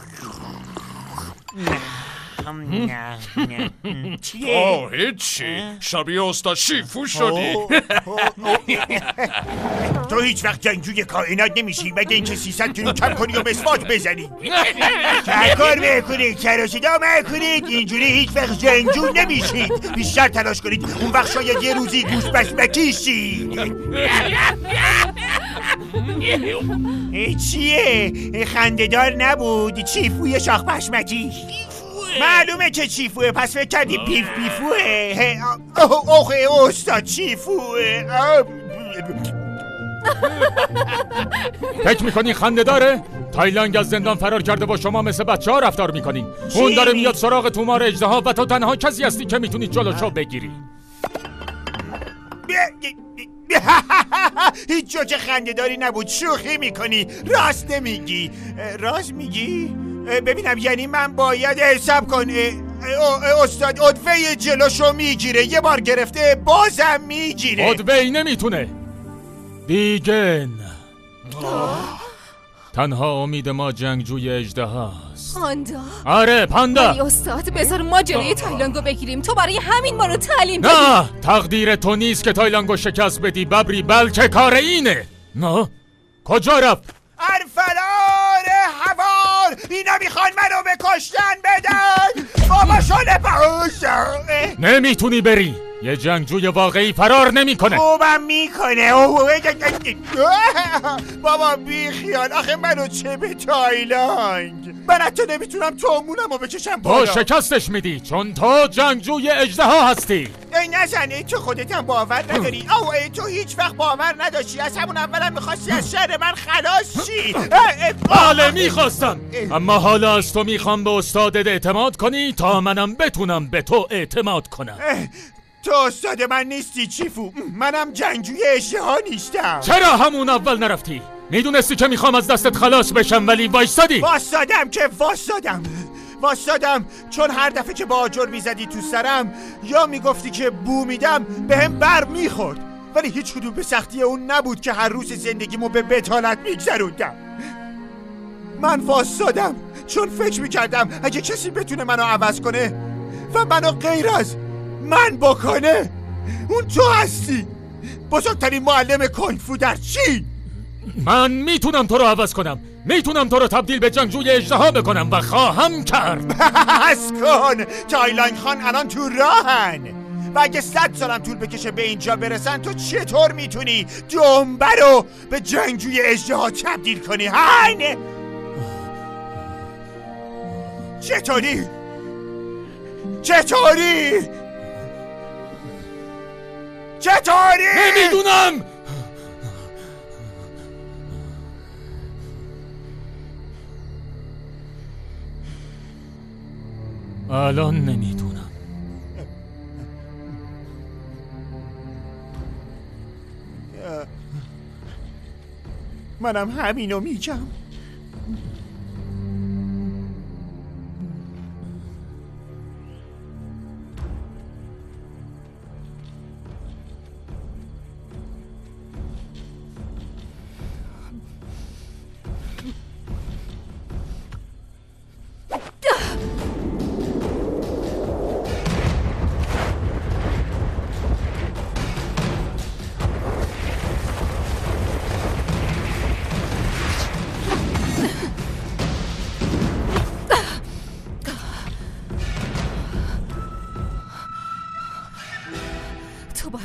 چیه؟ آه هیچی، شبیه استاد شیفو شدی. تو هیچ وقت جنگجوی کائنات نمیشی مگه اینکه سیصد کیلو کم کنی و مسواک بزنی. کار میکنید کراشیدا میکنید، اینجوری هیچ وقت جنگجو نمیشید. بیشتر تلاش کنید اون وقت شاید یه روزی گوش بشمکی شید. چیه؟ خنده‌دار نبود. چیفوی شاخ پشمکی. معلومه که چیفوه، پس فکر کردی پیف پیفوه. اوه استاد چیفوه. فکر میکنی خنده داره؟ تایلانگ از زندان فرار کرده با شما مثل بچه ها رفتار میکنین. اون داره میاد سراغ تومار اژدها و تو تنها کسی هستی که میتونی جلوشو بگیری. هیچ جوک خنده داری نبود، شوخی میکنی. راست نمیگی. راست میگی؟ ببینم یعنی من باید حساب کن. استاد ادوی جلوشو میگیره، یه بار گرفته بازم میگیره. ادوی نمیتونه. بیگن. تنها امید ما جنگجوی اژدهاست. پاندا. آره پاندا. ولی استاد بذار ما جلوی تایلانگو بگیریم. تو برای همین ما رو تعلیم دادی. نه تقدیر تو نیست که تایلانگو شکست بدی ببری، بلکه کار اینه. نه کجا رفت؟ ارفلار هوار، اینا میخوان منو به کشتن بدن. بابا شده باشه. نمیتونی بری. یه جنگجوی واقعی فرار نمیکنه. خوبم میکنه. بابا بی خیال. آخه منو چه به تایلانگ. من حتی نمیتونم تومونم رو بکشم بالا. تو شکستش میدی چون تو جنگجوی اژدها هستی. ای نزنه، تو خودت هم باور نداری. او ای تو هیچ وقت باور نداشتی. از همون اولم میخواستی از شر من خلاص شی. بله میخواستم، اما حالا از تو میخوام به استادت اعتماد کنی تا منم بتونم به تو اعتماد کنم. تو استاد من نیستی چیفو. منم جنگجوی اژدها نیستم. چرا همون اول نرفتی؟ میدونستی که میخوام از دستت خلاص بشم ولی وایسادی. واسادم که واسادم واسادم چون هر دفعه که با آجر میزدی تو سرم یا میگفتی که بو میدم به هم بر میخورد، ولی هیچ کدوم به سختی اون نبود که هر روز زندگیمو به بتالت میگذروندم. من واسادم چون فکر میکردم اگه کسی بتونه منو عوض کنه و منو غیر از من بکنه اون تو هستی. بزرگترین معلم کونگ در چین. من میتونم تو رو عوض کنم، میتونم تو رو تبدیل به جنگجوی اژدها بکنم و خواهم کرد. بس کن. تایلانگ خان الان تو راهن و اگه صد سالم طول بکشه به اینجا برسن تو چطور میتونی دنبه رو به جنگجوی اژدها تبدیل کنی؟ هن چطوری؟ چطوری؟ چطوری؟ نمیدونم. الان نمیدونم. منم همینو میگم.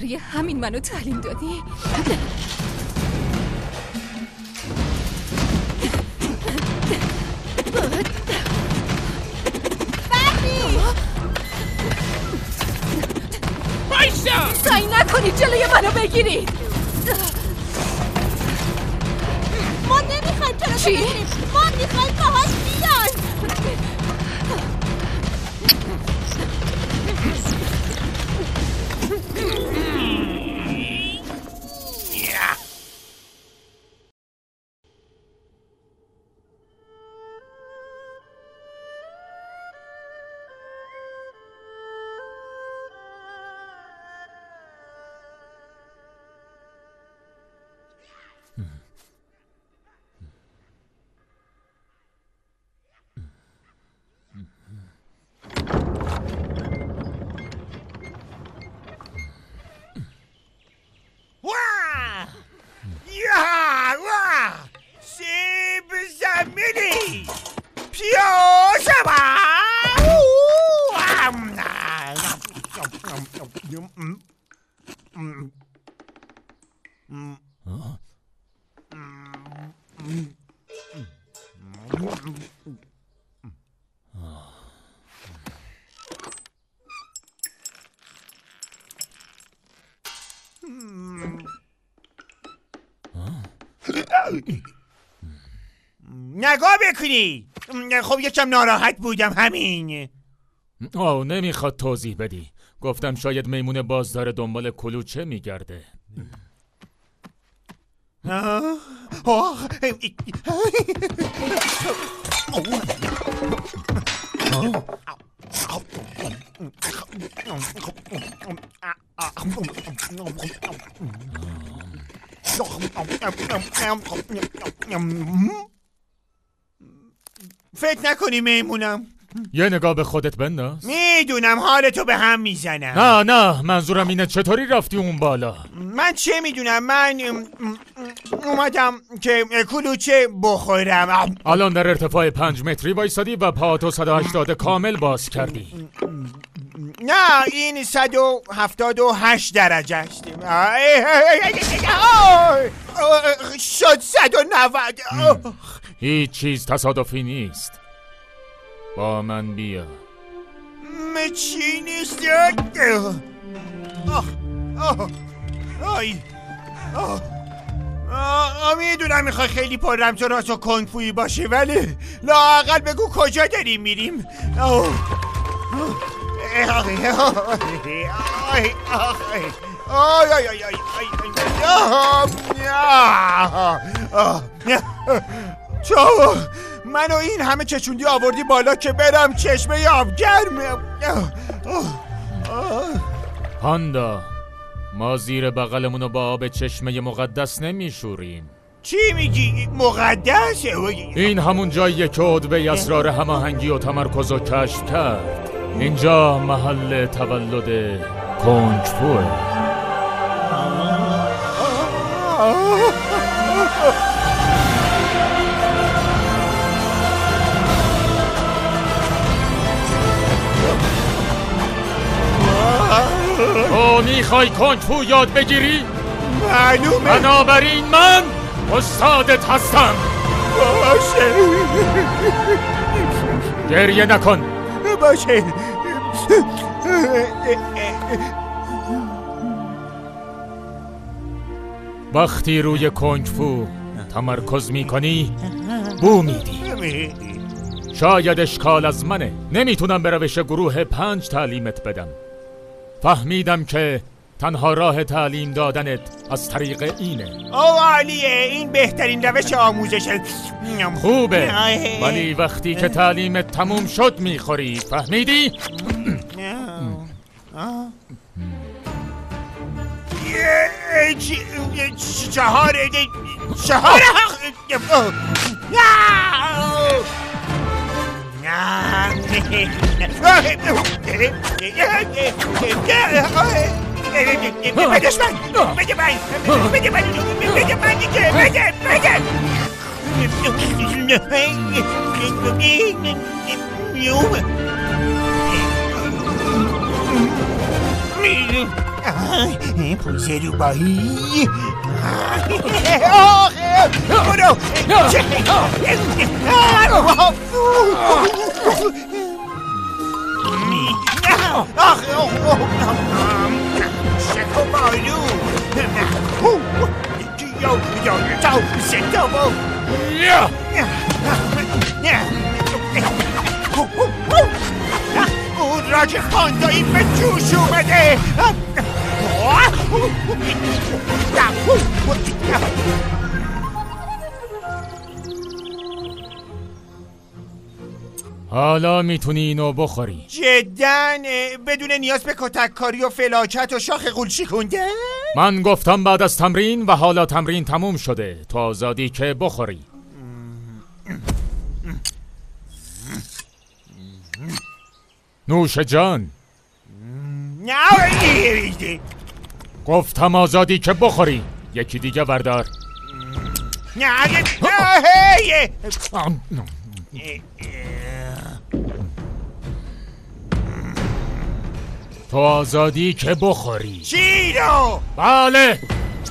برای همین منو تعلیم دادی؟ بایستا! سعی نکنید جلوی منو بگیرید. ما نمیخوایم جلوی چی؟ بگیریم. ما میخوایم باهاش بیان. نگاه بکنی. خب یکم ناراحت بودم همین. آه نمیخواد توضیح بدی. گفتم شاید میمون باز داره دنبال کلوچه میگرده. فکر نکنی میمونم. یه نگاه به خودت بنداز. میدونم حالتو به هم میزنم. نه نه منظورم اینه چطوری رفتی اون بالا؟ من چه میدونم. من اومدم که کلوچه بخورم. الان در ارتفاع پنج متری وایسادی و پاهاتو صد و هشتاد کامل باز کردی. نه این صد و هفتاد و هشت درجه است. شد صد و نود. هیچ چیز تصادفی نیست. با من بیا. من چی نیست؟ آه آه آی آه آه میدونم میخوای خیلی پر رمز و راز و کنفویی باشه، ولی لااقل بگو کجا داریم میریم. آه تو منو این همه چچوندی آوردی بالا که برم چشمه آب گرم. پاندا ما زیر بغلمونو با آب چشمه مقدس نمیشوریم. چی میگی مقدس؟ این همون جاییه که عدوه اسرار هماهنگی و تمرکز و کشف کرد. اینجا محل تولد کنگ فوه. تو میخوای کنگ فو یاد بگیری؟ معلومه. بنابراین من استادت هستم. باشه گریه نکن. باشه وقتی روی کنگ فو تمرکز میکنی بو میدی. شاید اشکال از منه، نمیتونم به روش گروه پنج تعلیمت بدم. فهمیدم که تنها راه تعلیم دادنت از طریق اینه. او عالیه، این بهترین روش آموزشه. خوبه ولی وقتی که تعلیمت تموم شد میخوری، فهمیدی؟ چهار چهار بدش من بده من بده من بده من دیگه بده بده پوز روبایی. آخه برو. آخه شکو بالو. یا یا چاو شکو. اون راج خاندایی به جوش اومده. حالا میتونی اینو بخوری. جداً بدون نیاز به کتککاری و فلاکت و شاخ قولچی کنده؟ من گفتم بعد از تمرین و حالا تمرین تموم شده. تو آزادی که بخوری. نوش جان. گفتم آزادی که بخوری. یکی دیگه بردار. تو آزادی که بخوری. چی رو؟ بله.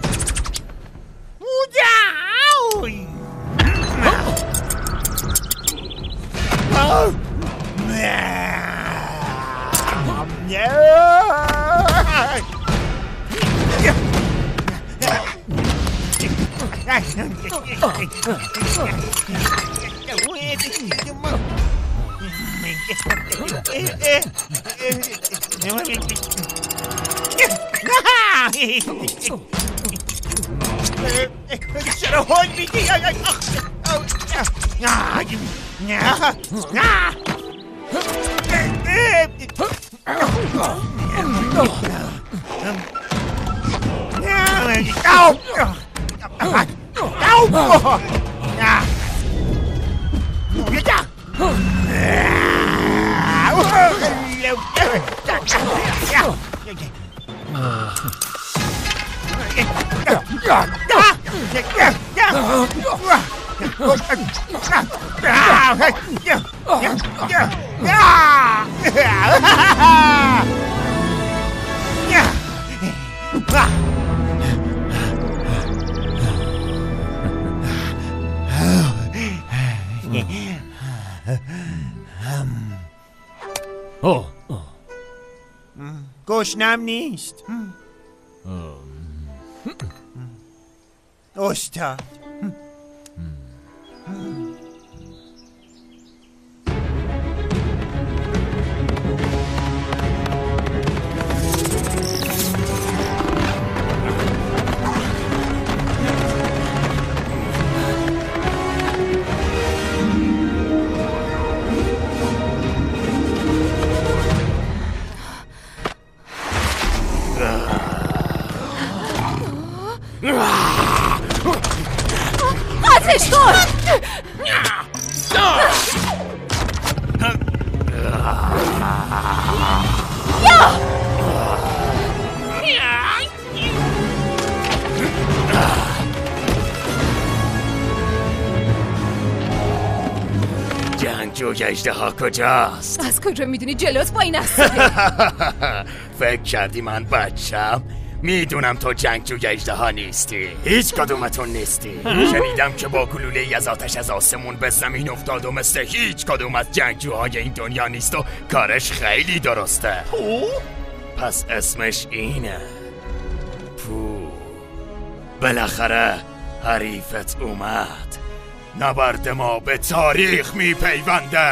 چرا هول میدی؟ گشنم نیست استاد. آتش کن! یا! جنگجوی اژدها کجاست؟ از کجا میدونی جلوت با این اسیده؟ فکر کردی من بچم؟ میدونم تو جنگجوی اژدها نیستی. هیچ کدومتون نیستی. شنیدم که با گلوله ای از آتش از آسمون به زمین افتاد و مثل هیچ کدوم از جنگجوهای این دنیا نیست و کارش خیلی درسته. پو؟ پس اسمش اینه، پو. بالاخره حریفت اومد. نبرد ما به تاریخ میپیونده.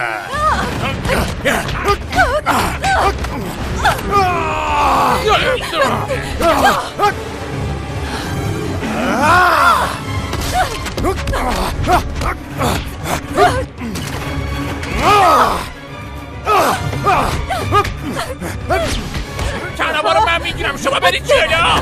چنبا رو من میگیرم، شما برید جلو.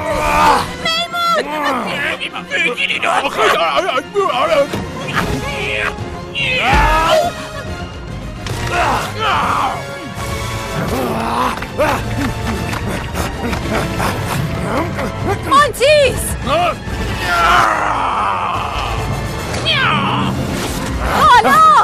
میمون! مانتیس! حالا!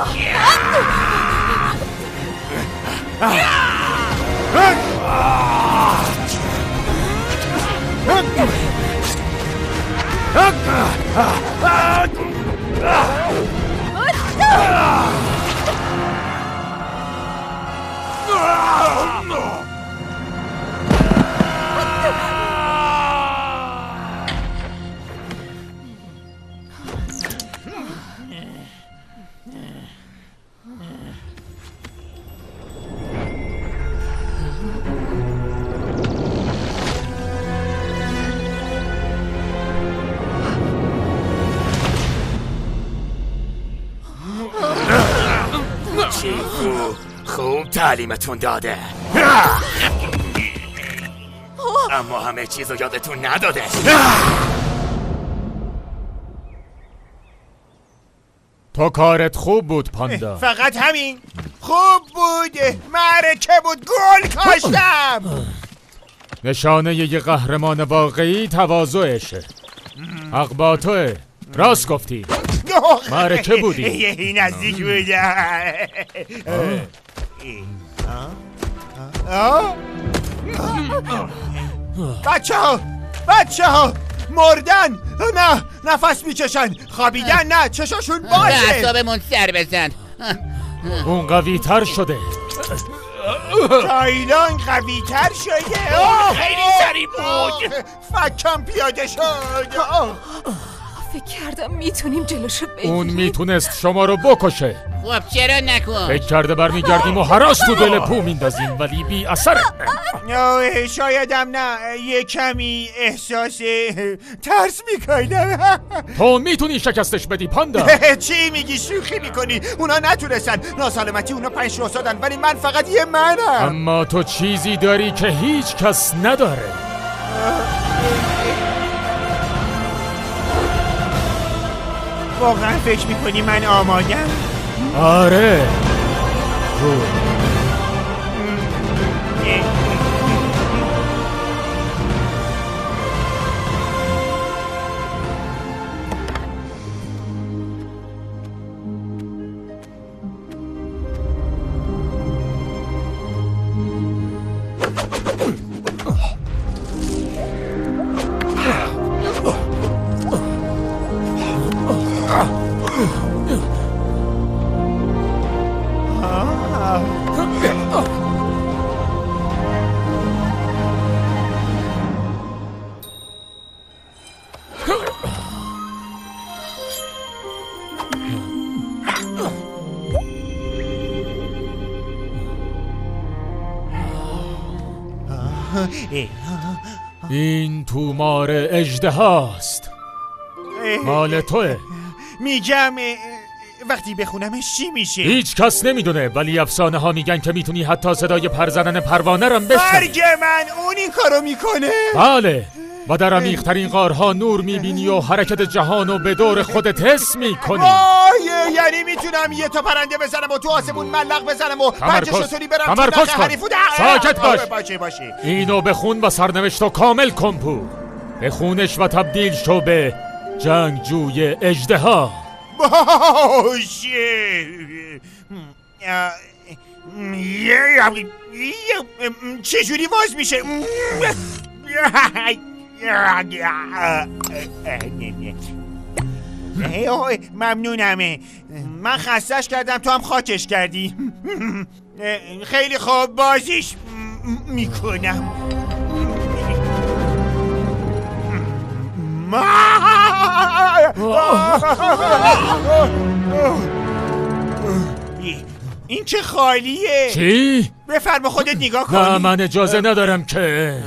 چیفو خوب تعلیمتون داده، اما همه چیزو یادتون نداده. تو کارت خوب بود پاندا. فقط همین؟ خوب بود، معرکه بود، گل کاشتم. نشانه یه قهرمان واقعی تواضعشه. حق با توه، راست گفتی. معرکه بودی. این نزدیک بود. بچه ها بچه ها مردن، نه نفس میکشن، خوابیدن، نه چشاشون باشه. اعصابمون سر بزن. اون قوی تر شده. تایلان قوی تر شده. خیلی سریع بود. فکم پیاده شد. فکر کردم میتونیم جلوشو بگیریم. اون میتونست شما رو بکشه. خب چرا نکن؟ فکر کرده برمیگردیم و حراس تو دل پو میندازیم، ولی بی اثره. شایدم نه، یه کمی احساس ترس میکنم. تو میتونی شکستش بدی پاندا. چی میگی؟ شوخی میکنی؟ اونا نتونستن، ناسلامتی اونا پنج شو دادن، ولی من فقط یه منم. اما تو چیزی داری که هیچ کس نداره. واقعا فکر میکنی من آمادم؟ آره خوب. این تومار اژدهاست، مال توه. میگم وقتی بخونمش چی میشه؟ هیچ کس نمیدونه، ولی افسانه ها میگن که میتونی حتی صدای پرزنن پروانه رم بشنوی. مرگ من اون این کارو میکنه؟ بله، و در عمیق‌ترین غارها نور میبینی و حرکت جهانو به دور خودت حس میکنی. وای، یعنی میتونم یه تا پرنده بزنم و تو آسمون ملق بزنم و پنج شطوری برم تو نخ حریفو. ساکت باش. باشه باشه. اینو بخون و سرنوشتو کامل کن پو. بخونش و تبدیل شو به جنگجوی اژدها. باشه. چجوری باز میشه؟ ممنونمه، من خستش کردم تو هم خاکش کردی. خیلی خوب، بازیش میکنم. این که خالیه. چی؟ بفرما خودت نگاه کنی. نه، من اجازه ندارم که.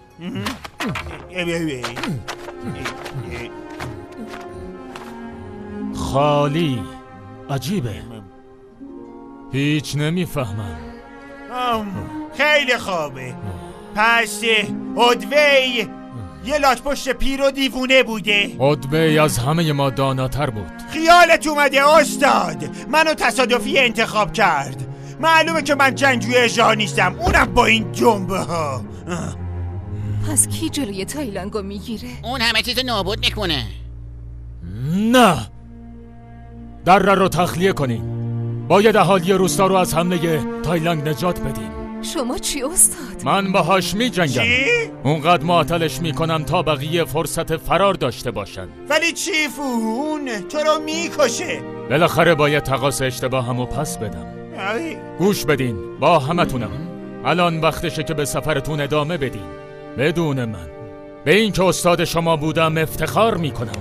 خالی عجیبه، هیچ نمیفهمم. خیلی خوبه، پس ادوی یه لاک پشت پیر و دیوونه بوده. قطبه از همه ما داناتر بود. خیالت اومده استاد؟ منو تصادفی انتخاب کرد. معلومه که من جنگجوی اژدها نیستم، اونم با این جنبه ها. پس کی جلوی تایلانگو میگیره؟ اون همه چیز نابود میکنه. نه، دره رو تخلیه کنین. باید اهالی روستا رو از حمله تایلانگ نجات بدیم. شما چی استاد؟ من باهاش می جنگم. چی؟ اونقدر معطلش میکنم تا بقیه فرصت فرار داشته باشن. ولی چیفون تو رو میکشه. بالاخره باید تقاص اشتباه همو پس بدم. ای. گوش بدین با همتونم. الان وقتشه که به سفرتون ادامه بدین بدون من. به این که استاد شما بودم افتخار میکنم.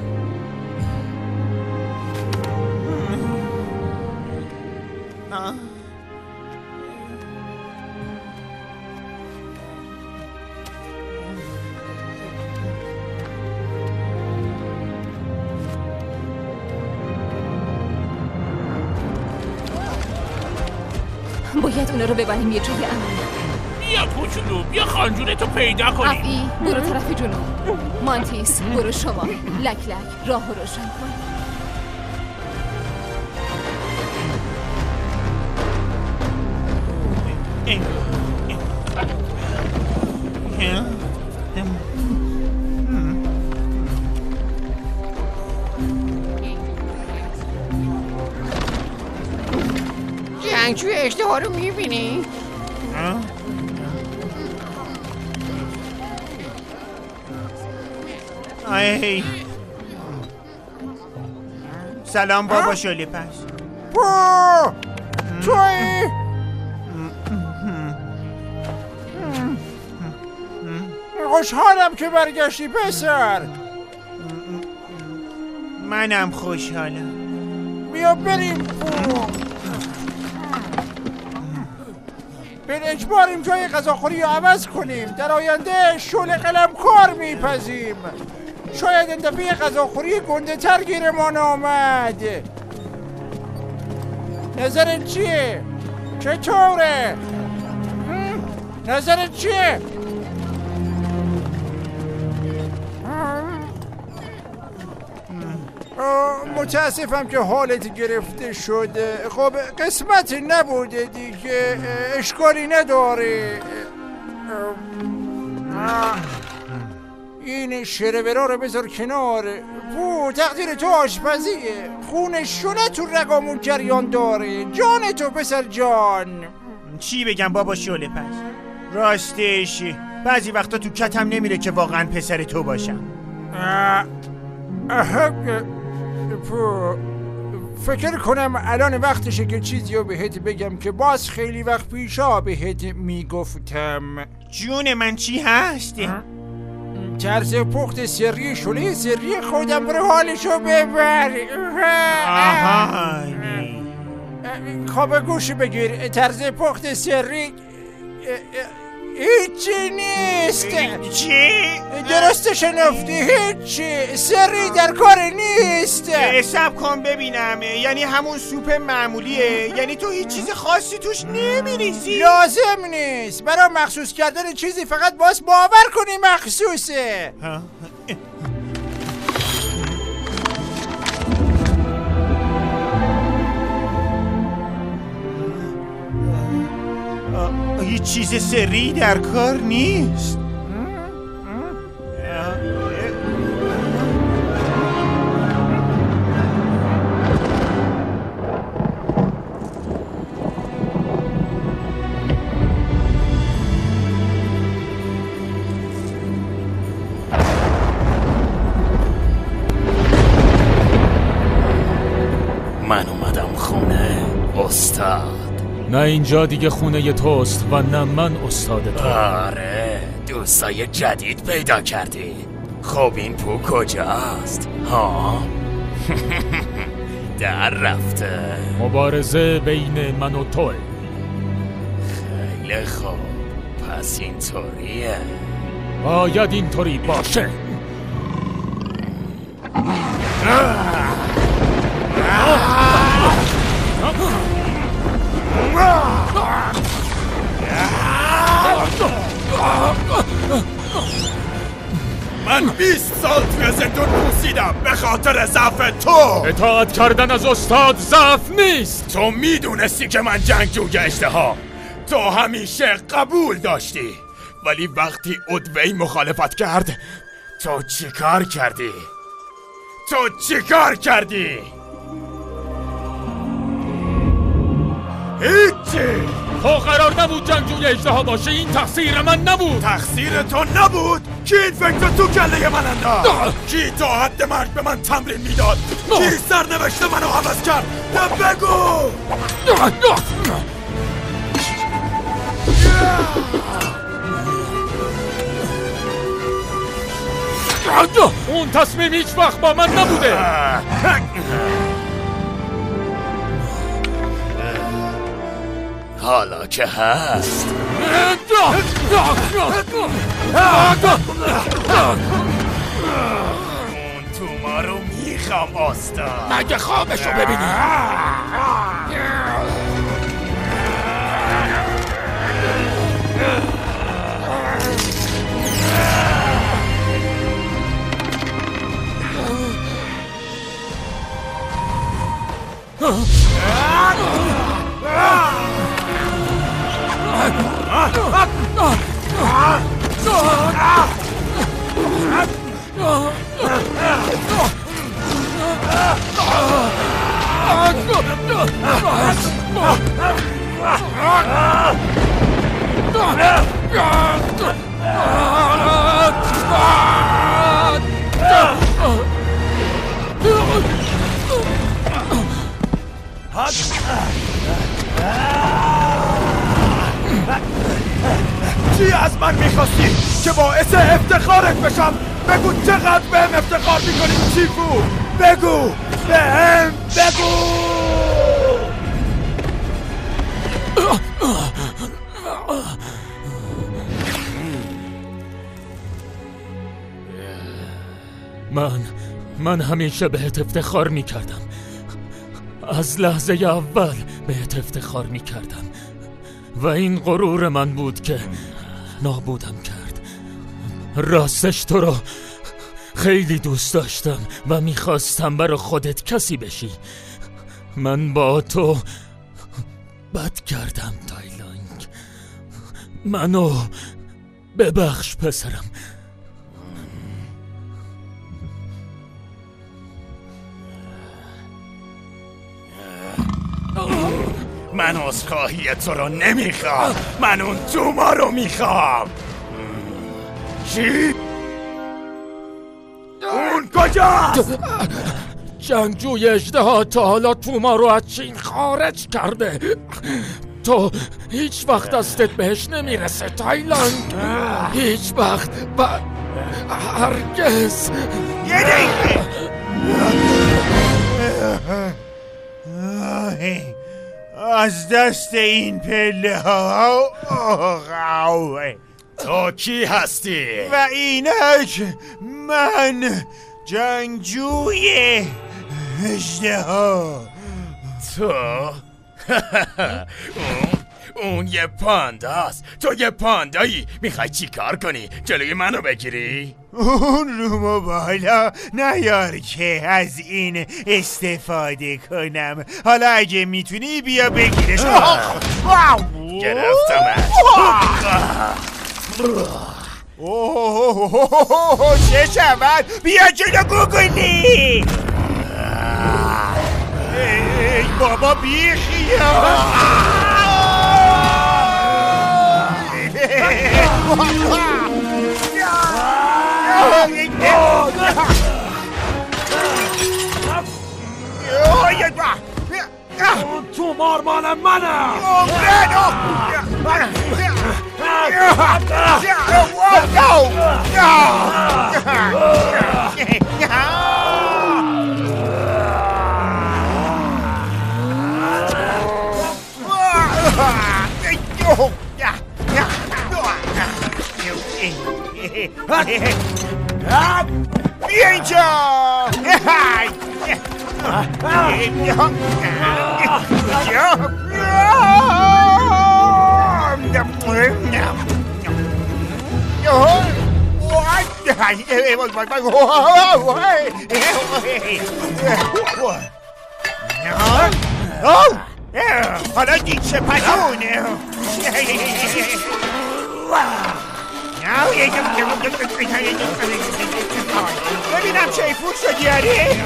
آه. باید اونا رو ببریم یه جای امن. بیا کوچولو، بیا خانجونتو پیدا کنیم. افی برو طرف جنوب. مانتیس برو شما. لک لک راه رو روشن کن. جنگجوی اژدها رو میبینی؟ ای. سلام بابا شلی پس. پو توی خوشحالم که برگشتی پسر. منم خوشحالم. بیا بریم. به اجباریم جای غذاخوری رو عوض کنیم. در آینده شغل قلم کار میپذیم. شاید این دفعه غذاخوری گنده تر گیرمان آمد. نظرت چیه؟ چطوره؟ نظرت چیه؟ متاسفم که حالت گرفته شده. خب قسمت نبوده دیگه، اشکالی نداره. این شرورا رو بذار کنار. بو تقدیر تو آشپزیه. خون شونه تو رگامون جریان داره. جان تو پسر جان. چی بگم بابا شله پس؟ راستش بعضی وقتا تو کتم نمیره که واقعا پسر تو باشم. فکر کنم الان وقتشه که چیزی رو بهت بگم که باز خیلی وقت پیشا بهت میگفتم. جون من چی هست؟ طرز پخت سری شله سری خودم رو حالشو ببر. آها خب گوش بگیر. طرز پخت سری هیچی نیست. چی؟ درست شنفتی هیچی. سری در کار نیست. حساب کن ببینم. یعنی همون سوپ معمولیه؟ یعنی تو هیچ چیز خاصی توش نمیریزی؟ لازم نیست. برای مخصوص کردن چیزی فقط باز باور کنی مخصوصه. هیچ چیز سری در کار نیست. من اومدم خونه استاد. نه اینجا دیگه خونه توست و نه من استاد تو. آره دوستای جدید پیدا کردی. خب این پو کجاست؟ ها؟ در رفته. مبارزه بین من و توه. خیلی خوب پس اینطوریه. باید اینطوری باشه. من بیست سال توی زندون پوسیدم به خاطر ضعف تو. اطاعت کردن از استاد ضعف نیست. تو میدونستی که من جنگجوی اژدها، تو همیشه قبول داشتی، ولی وقتی ادوی مخالفت کرد تو چی کار کردی؟ تو چی کار کردی؟ هیچی. تو قرار نبود جنگجوی اژدها باشه، این تقصیر من نبود. تقصیر تو نبود؟ کی این فکر تو کله من انداخت؟ کی تا حد مرگ به من تمرین میداد؟ کی سرنوشت منو عوض کرد؟ بگو. اون تصمیم هیچ وقت با من نبوده. حالا که هست. اون تو ما رو میخوام استاد. مگه خوابشو ببینی؟ چی از من میخواستی؟ که باعث افتخارت بشم؟ بگو چقدر بهم افتخار میکنی چیفو؟ بگو بهم بگو. من من همیشه بهت افتخار میکردم. از لحظه اول بهت افتخار میکردم و این غرور من بود که نابودم کرد. راستش تو رو خیلی دوست داشتم و میخواستم برا خودت کسی بشی. من با تو بد کردم تایلانگ. منو ببخش پسرم. من عذرخواهی تو رو نمیخوام، من اون توما رو میخوام. چی؟ اون کجاست؟ جنگجوی اژدها تا حالا توما رو از چین خارج کرده. تو هیچ وقت دستت بهش نمیرسه تایلانگ، هیچ وقت و هرگز. یه دقیقه از دست این پله ها. تو کی هستی؟ و اینک من جنگجوی اژدها. تو؟ اون یه پانداست. تو یه پاندایی. میخوای چی کار کنی؟ جلوی منو بگیری؟ اون رو بالا نیار که از این استفاده کنم. حالا اگه میتونی بیا بگیرش. گرفتمت. اوه چه شود؟ بیا جلو گوگلی. ای بابا بیخیا. اون تو مارمان منم. بیا اینجا. حالا دیچه پتونه ببینم چه فوت شدی یاری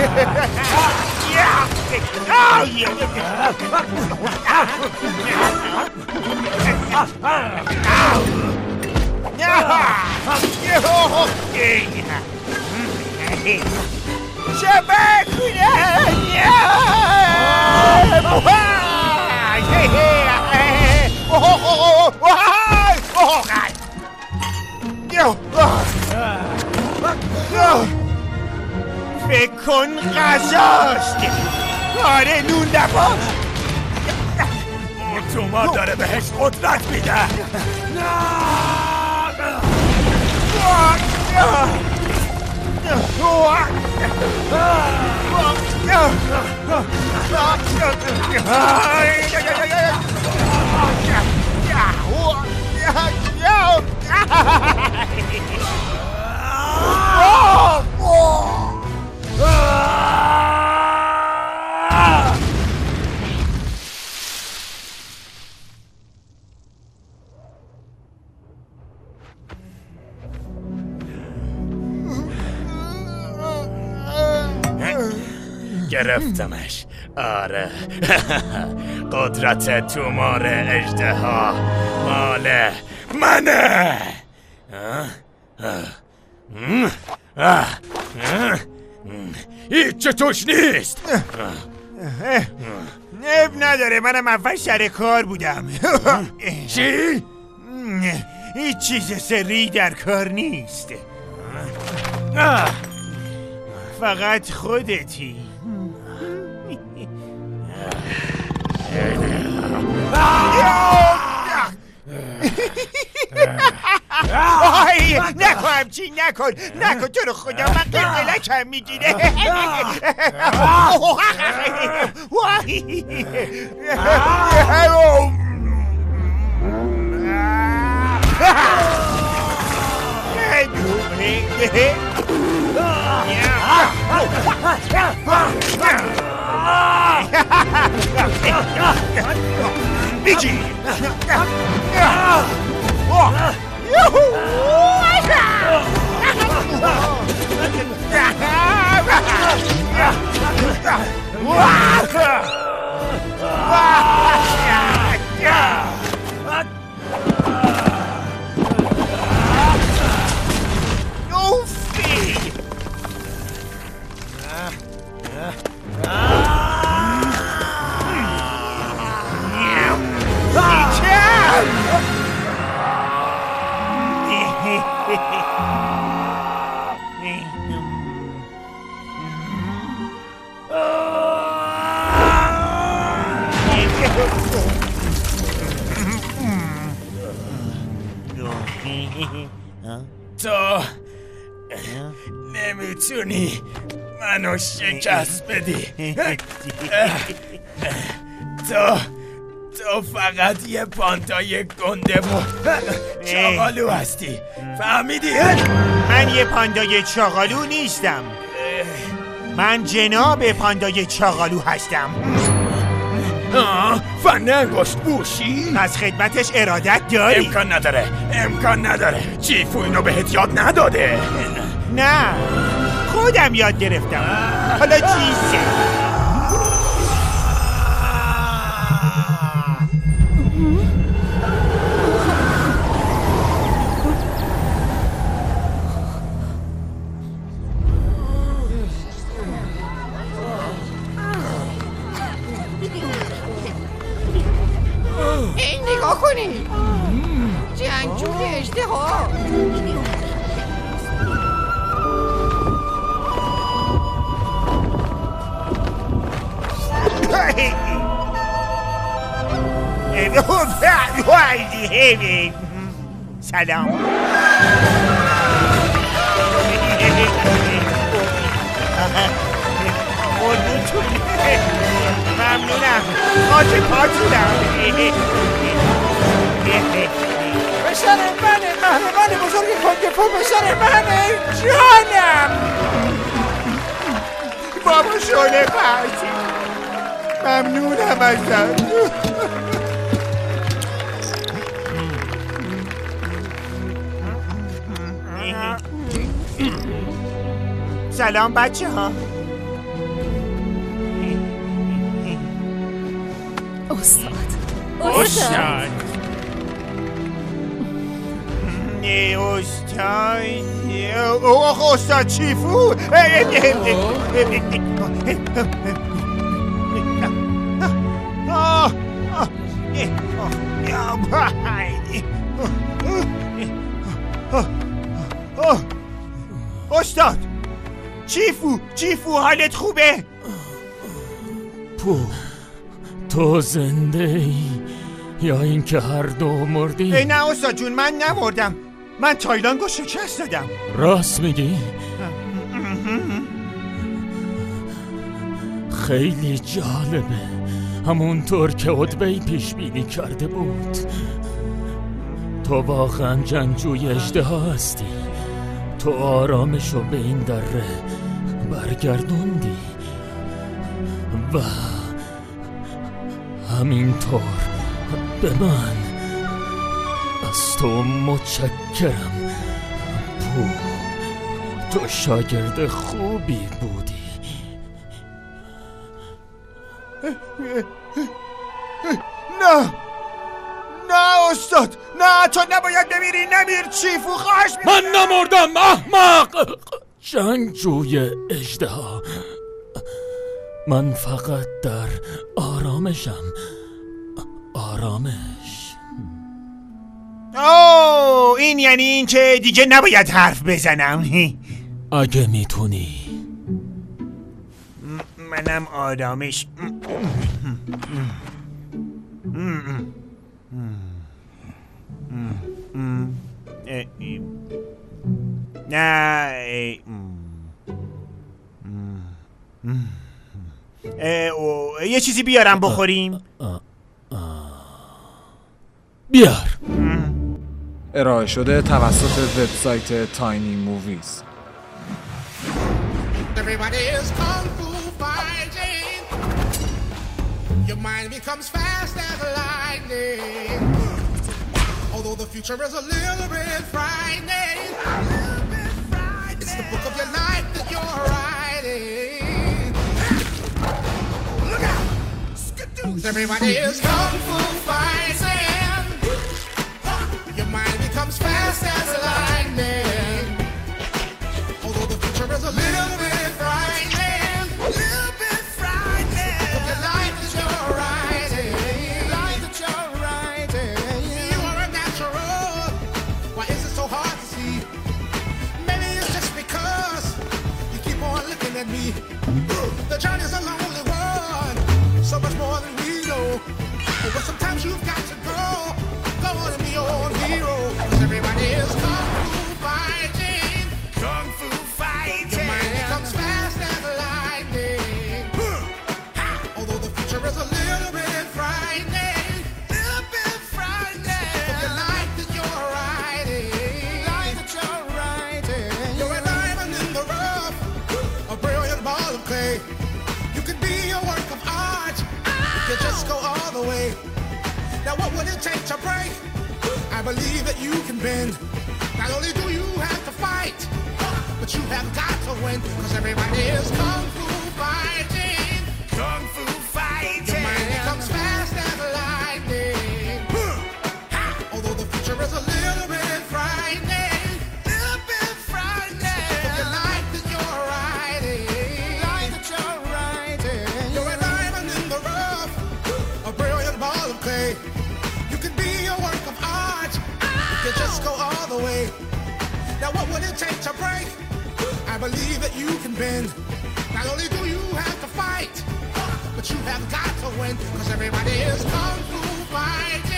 چه بکنه فکر کن غذاست آره نون دباش تومار داره بهش قدرت میده گرفتمش. آره قدرت تومار اژدها مال منه. هیچ توش نیست. اب نداره منم اول سر کار بودم. چی؟ هیچ چیز سری در کار نیست، فقط خودتی. آی نکن همچین نکن نکن تو رو خدا من قلقلک هم میگیره. بگیر. تو نمیتونی منو شکست بدی. تو تو فقط یه پانتای گنده و چاقالو هستی، فهمیدی؟ من یه پاندای چاقالو نیستم، من جناب پاندای چاقالو هستم. فن انگشت بوشی؟ از خدمتش ارادت داری؟ امکان نداره، امکان نداره. چیفو اینو بهت یاد نداده؟ نه خودم یاد گرفتم. حالا چیزه؟ این نگاه کنی جنگجوی اژدها. سلام. ممنونم. خاک پاتونم. پسر من قهرمان بزرگ پا به سر منه جانم. بابا شعله پرسی ممنونم ازت. سلام بچه ها. استاد استاد نه استاد. اوه استاد چیفو. استاد چیفو چیفو حالت خوبه؟ پو تو زنده ای یا اینکه هر دو مردی؟ نه استاد جون من نمردم. من تایلانگو شکست دادم. راست میگی؟ خیلی جالبه. همونطور که ادوی پیش بینی کرده بود. تو واقعا جنگجوی اژدها هستی. تو آرامشو به این دره برگردوندی و همینطور به من. از تو متشکرم پو. تو شاگرد خوبی بودی. نه نه استاد نه تو نباید بمیری. نمیر چیفو خواهش میکنم. من نمردم احمق. جنگجوی اژدها. من فقط در آرامشم. آرامش. اوه این یعنی این که دیگه نباید حرف بزنم. اگه میتونی. منم آرامش. نه یه چیزی بیارم بخوریم. بیار. ارائه شده توسط وبسایت تاینی موویز. Everybody is kung fu fighting. Your mind becomes fast as lightning. Although the future is a little bit frightening. It's the book of your life that you're writing. Look out! Everybody is kung fu fighting. Your mind becomes fast as lightning. Although the future is a little bit frightening, little bit frightening. Look at life that you're writing, life that you're writing. You are a natural. Why is it so hard to see? Maybe it's just because you keep on looking at me. The journey's a lonely one, so much more than we know. But sometimes you've got to go, go on and be your own hero. 'Cause everybody is kung fu fighting, kung fu fighting. Your mind becomes fast as lightning. Although the future is a little bit frightening, little bit frightening. Look at the life that you're writing, life that you're writing. You're a diamond in the rough, a brilliant ball of clay. You could be a work of art. You could just go all the way. Now what would it take to break? I believe that you can bend. Not only do you have to fight, but you have got to win. 'Cause everybody is kung fu fighting, kung fu fighting. Your mind becomes fast as lightning. Although the future is a little bit frightening, little bit frightening. Look at the life that you're writing, life that you're writing. You're a diamond in the rough, a brilliant ball of clay. You could be a work of art. You could just go all the way. Now what would it take to break? I believe that you can bend. Not only do you have to fight, but you have got to win. 'Cause everybody is kung fu fighting.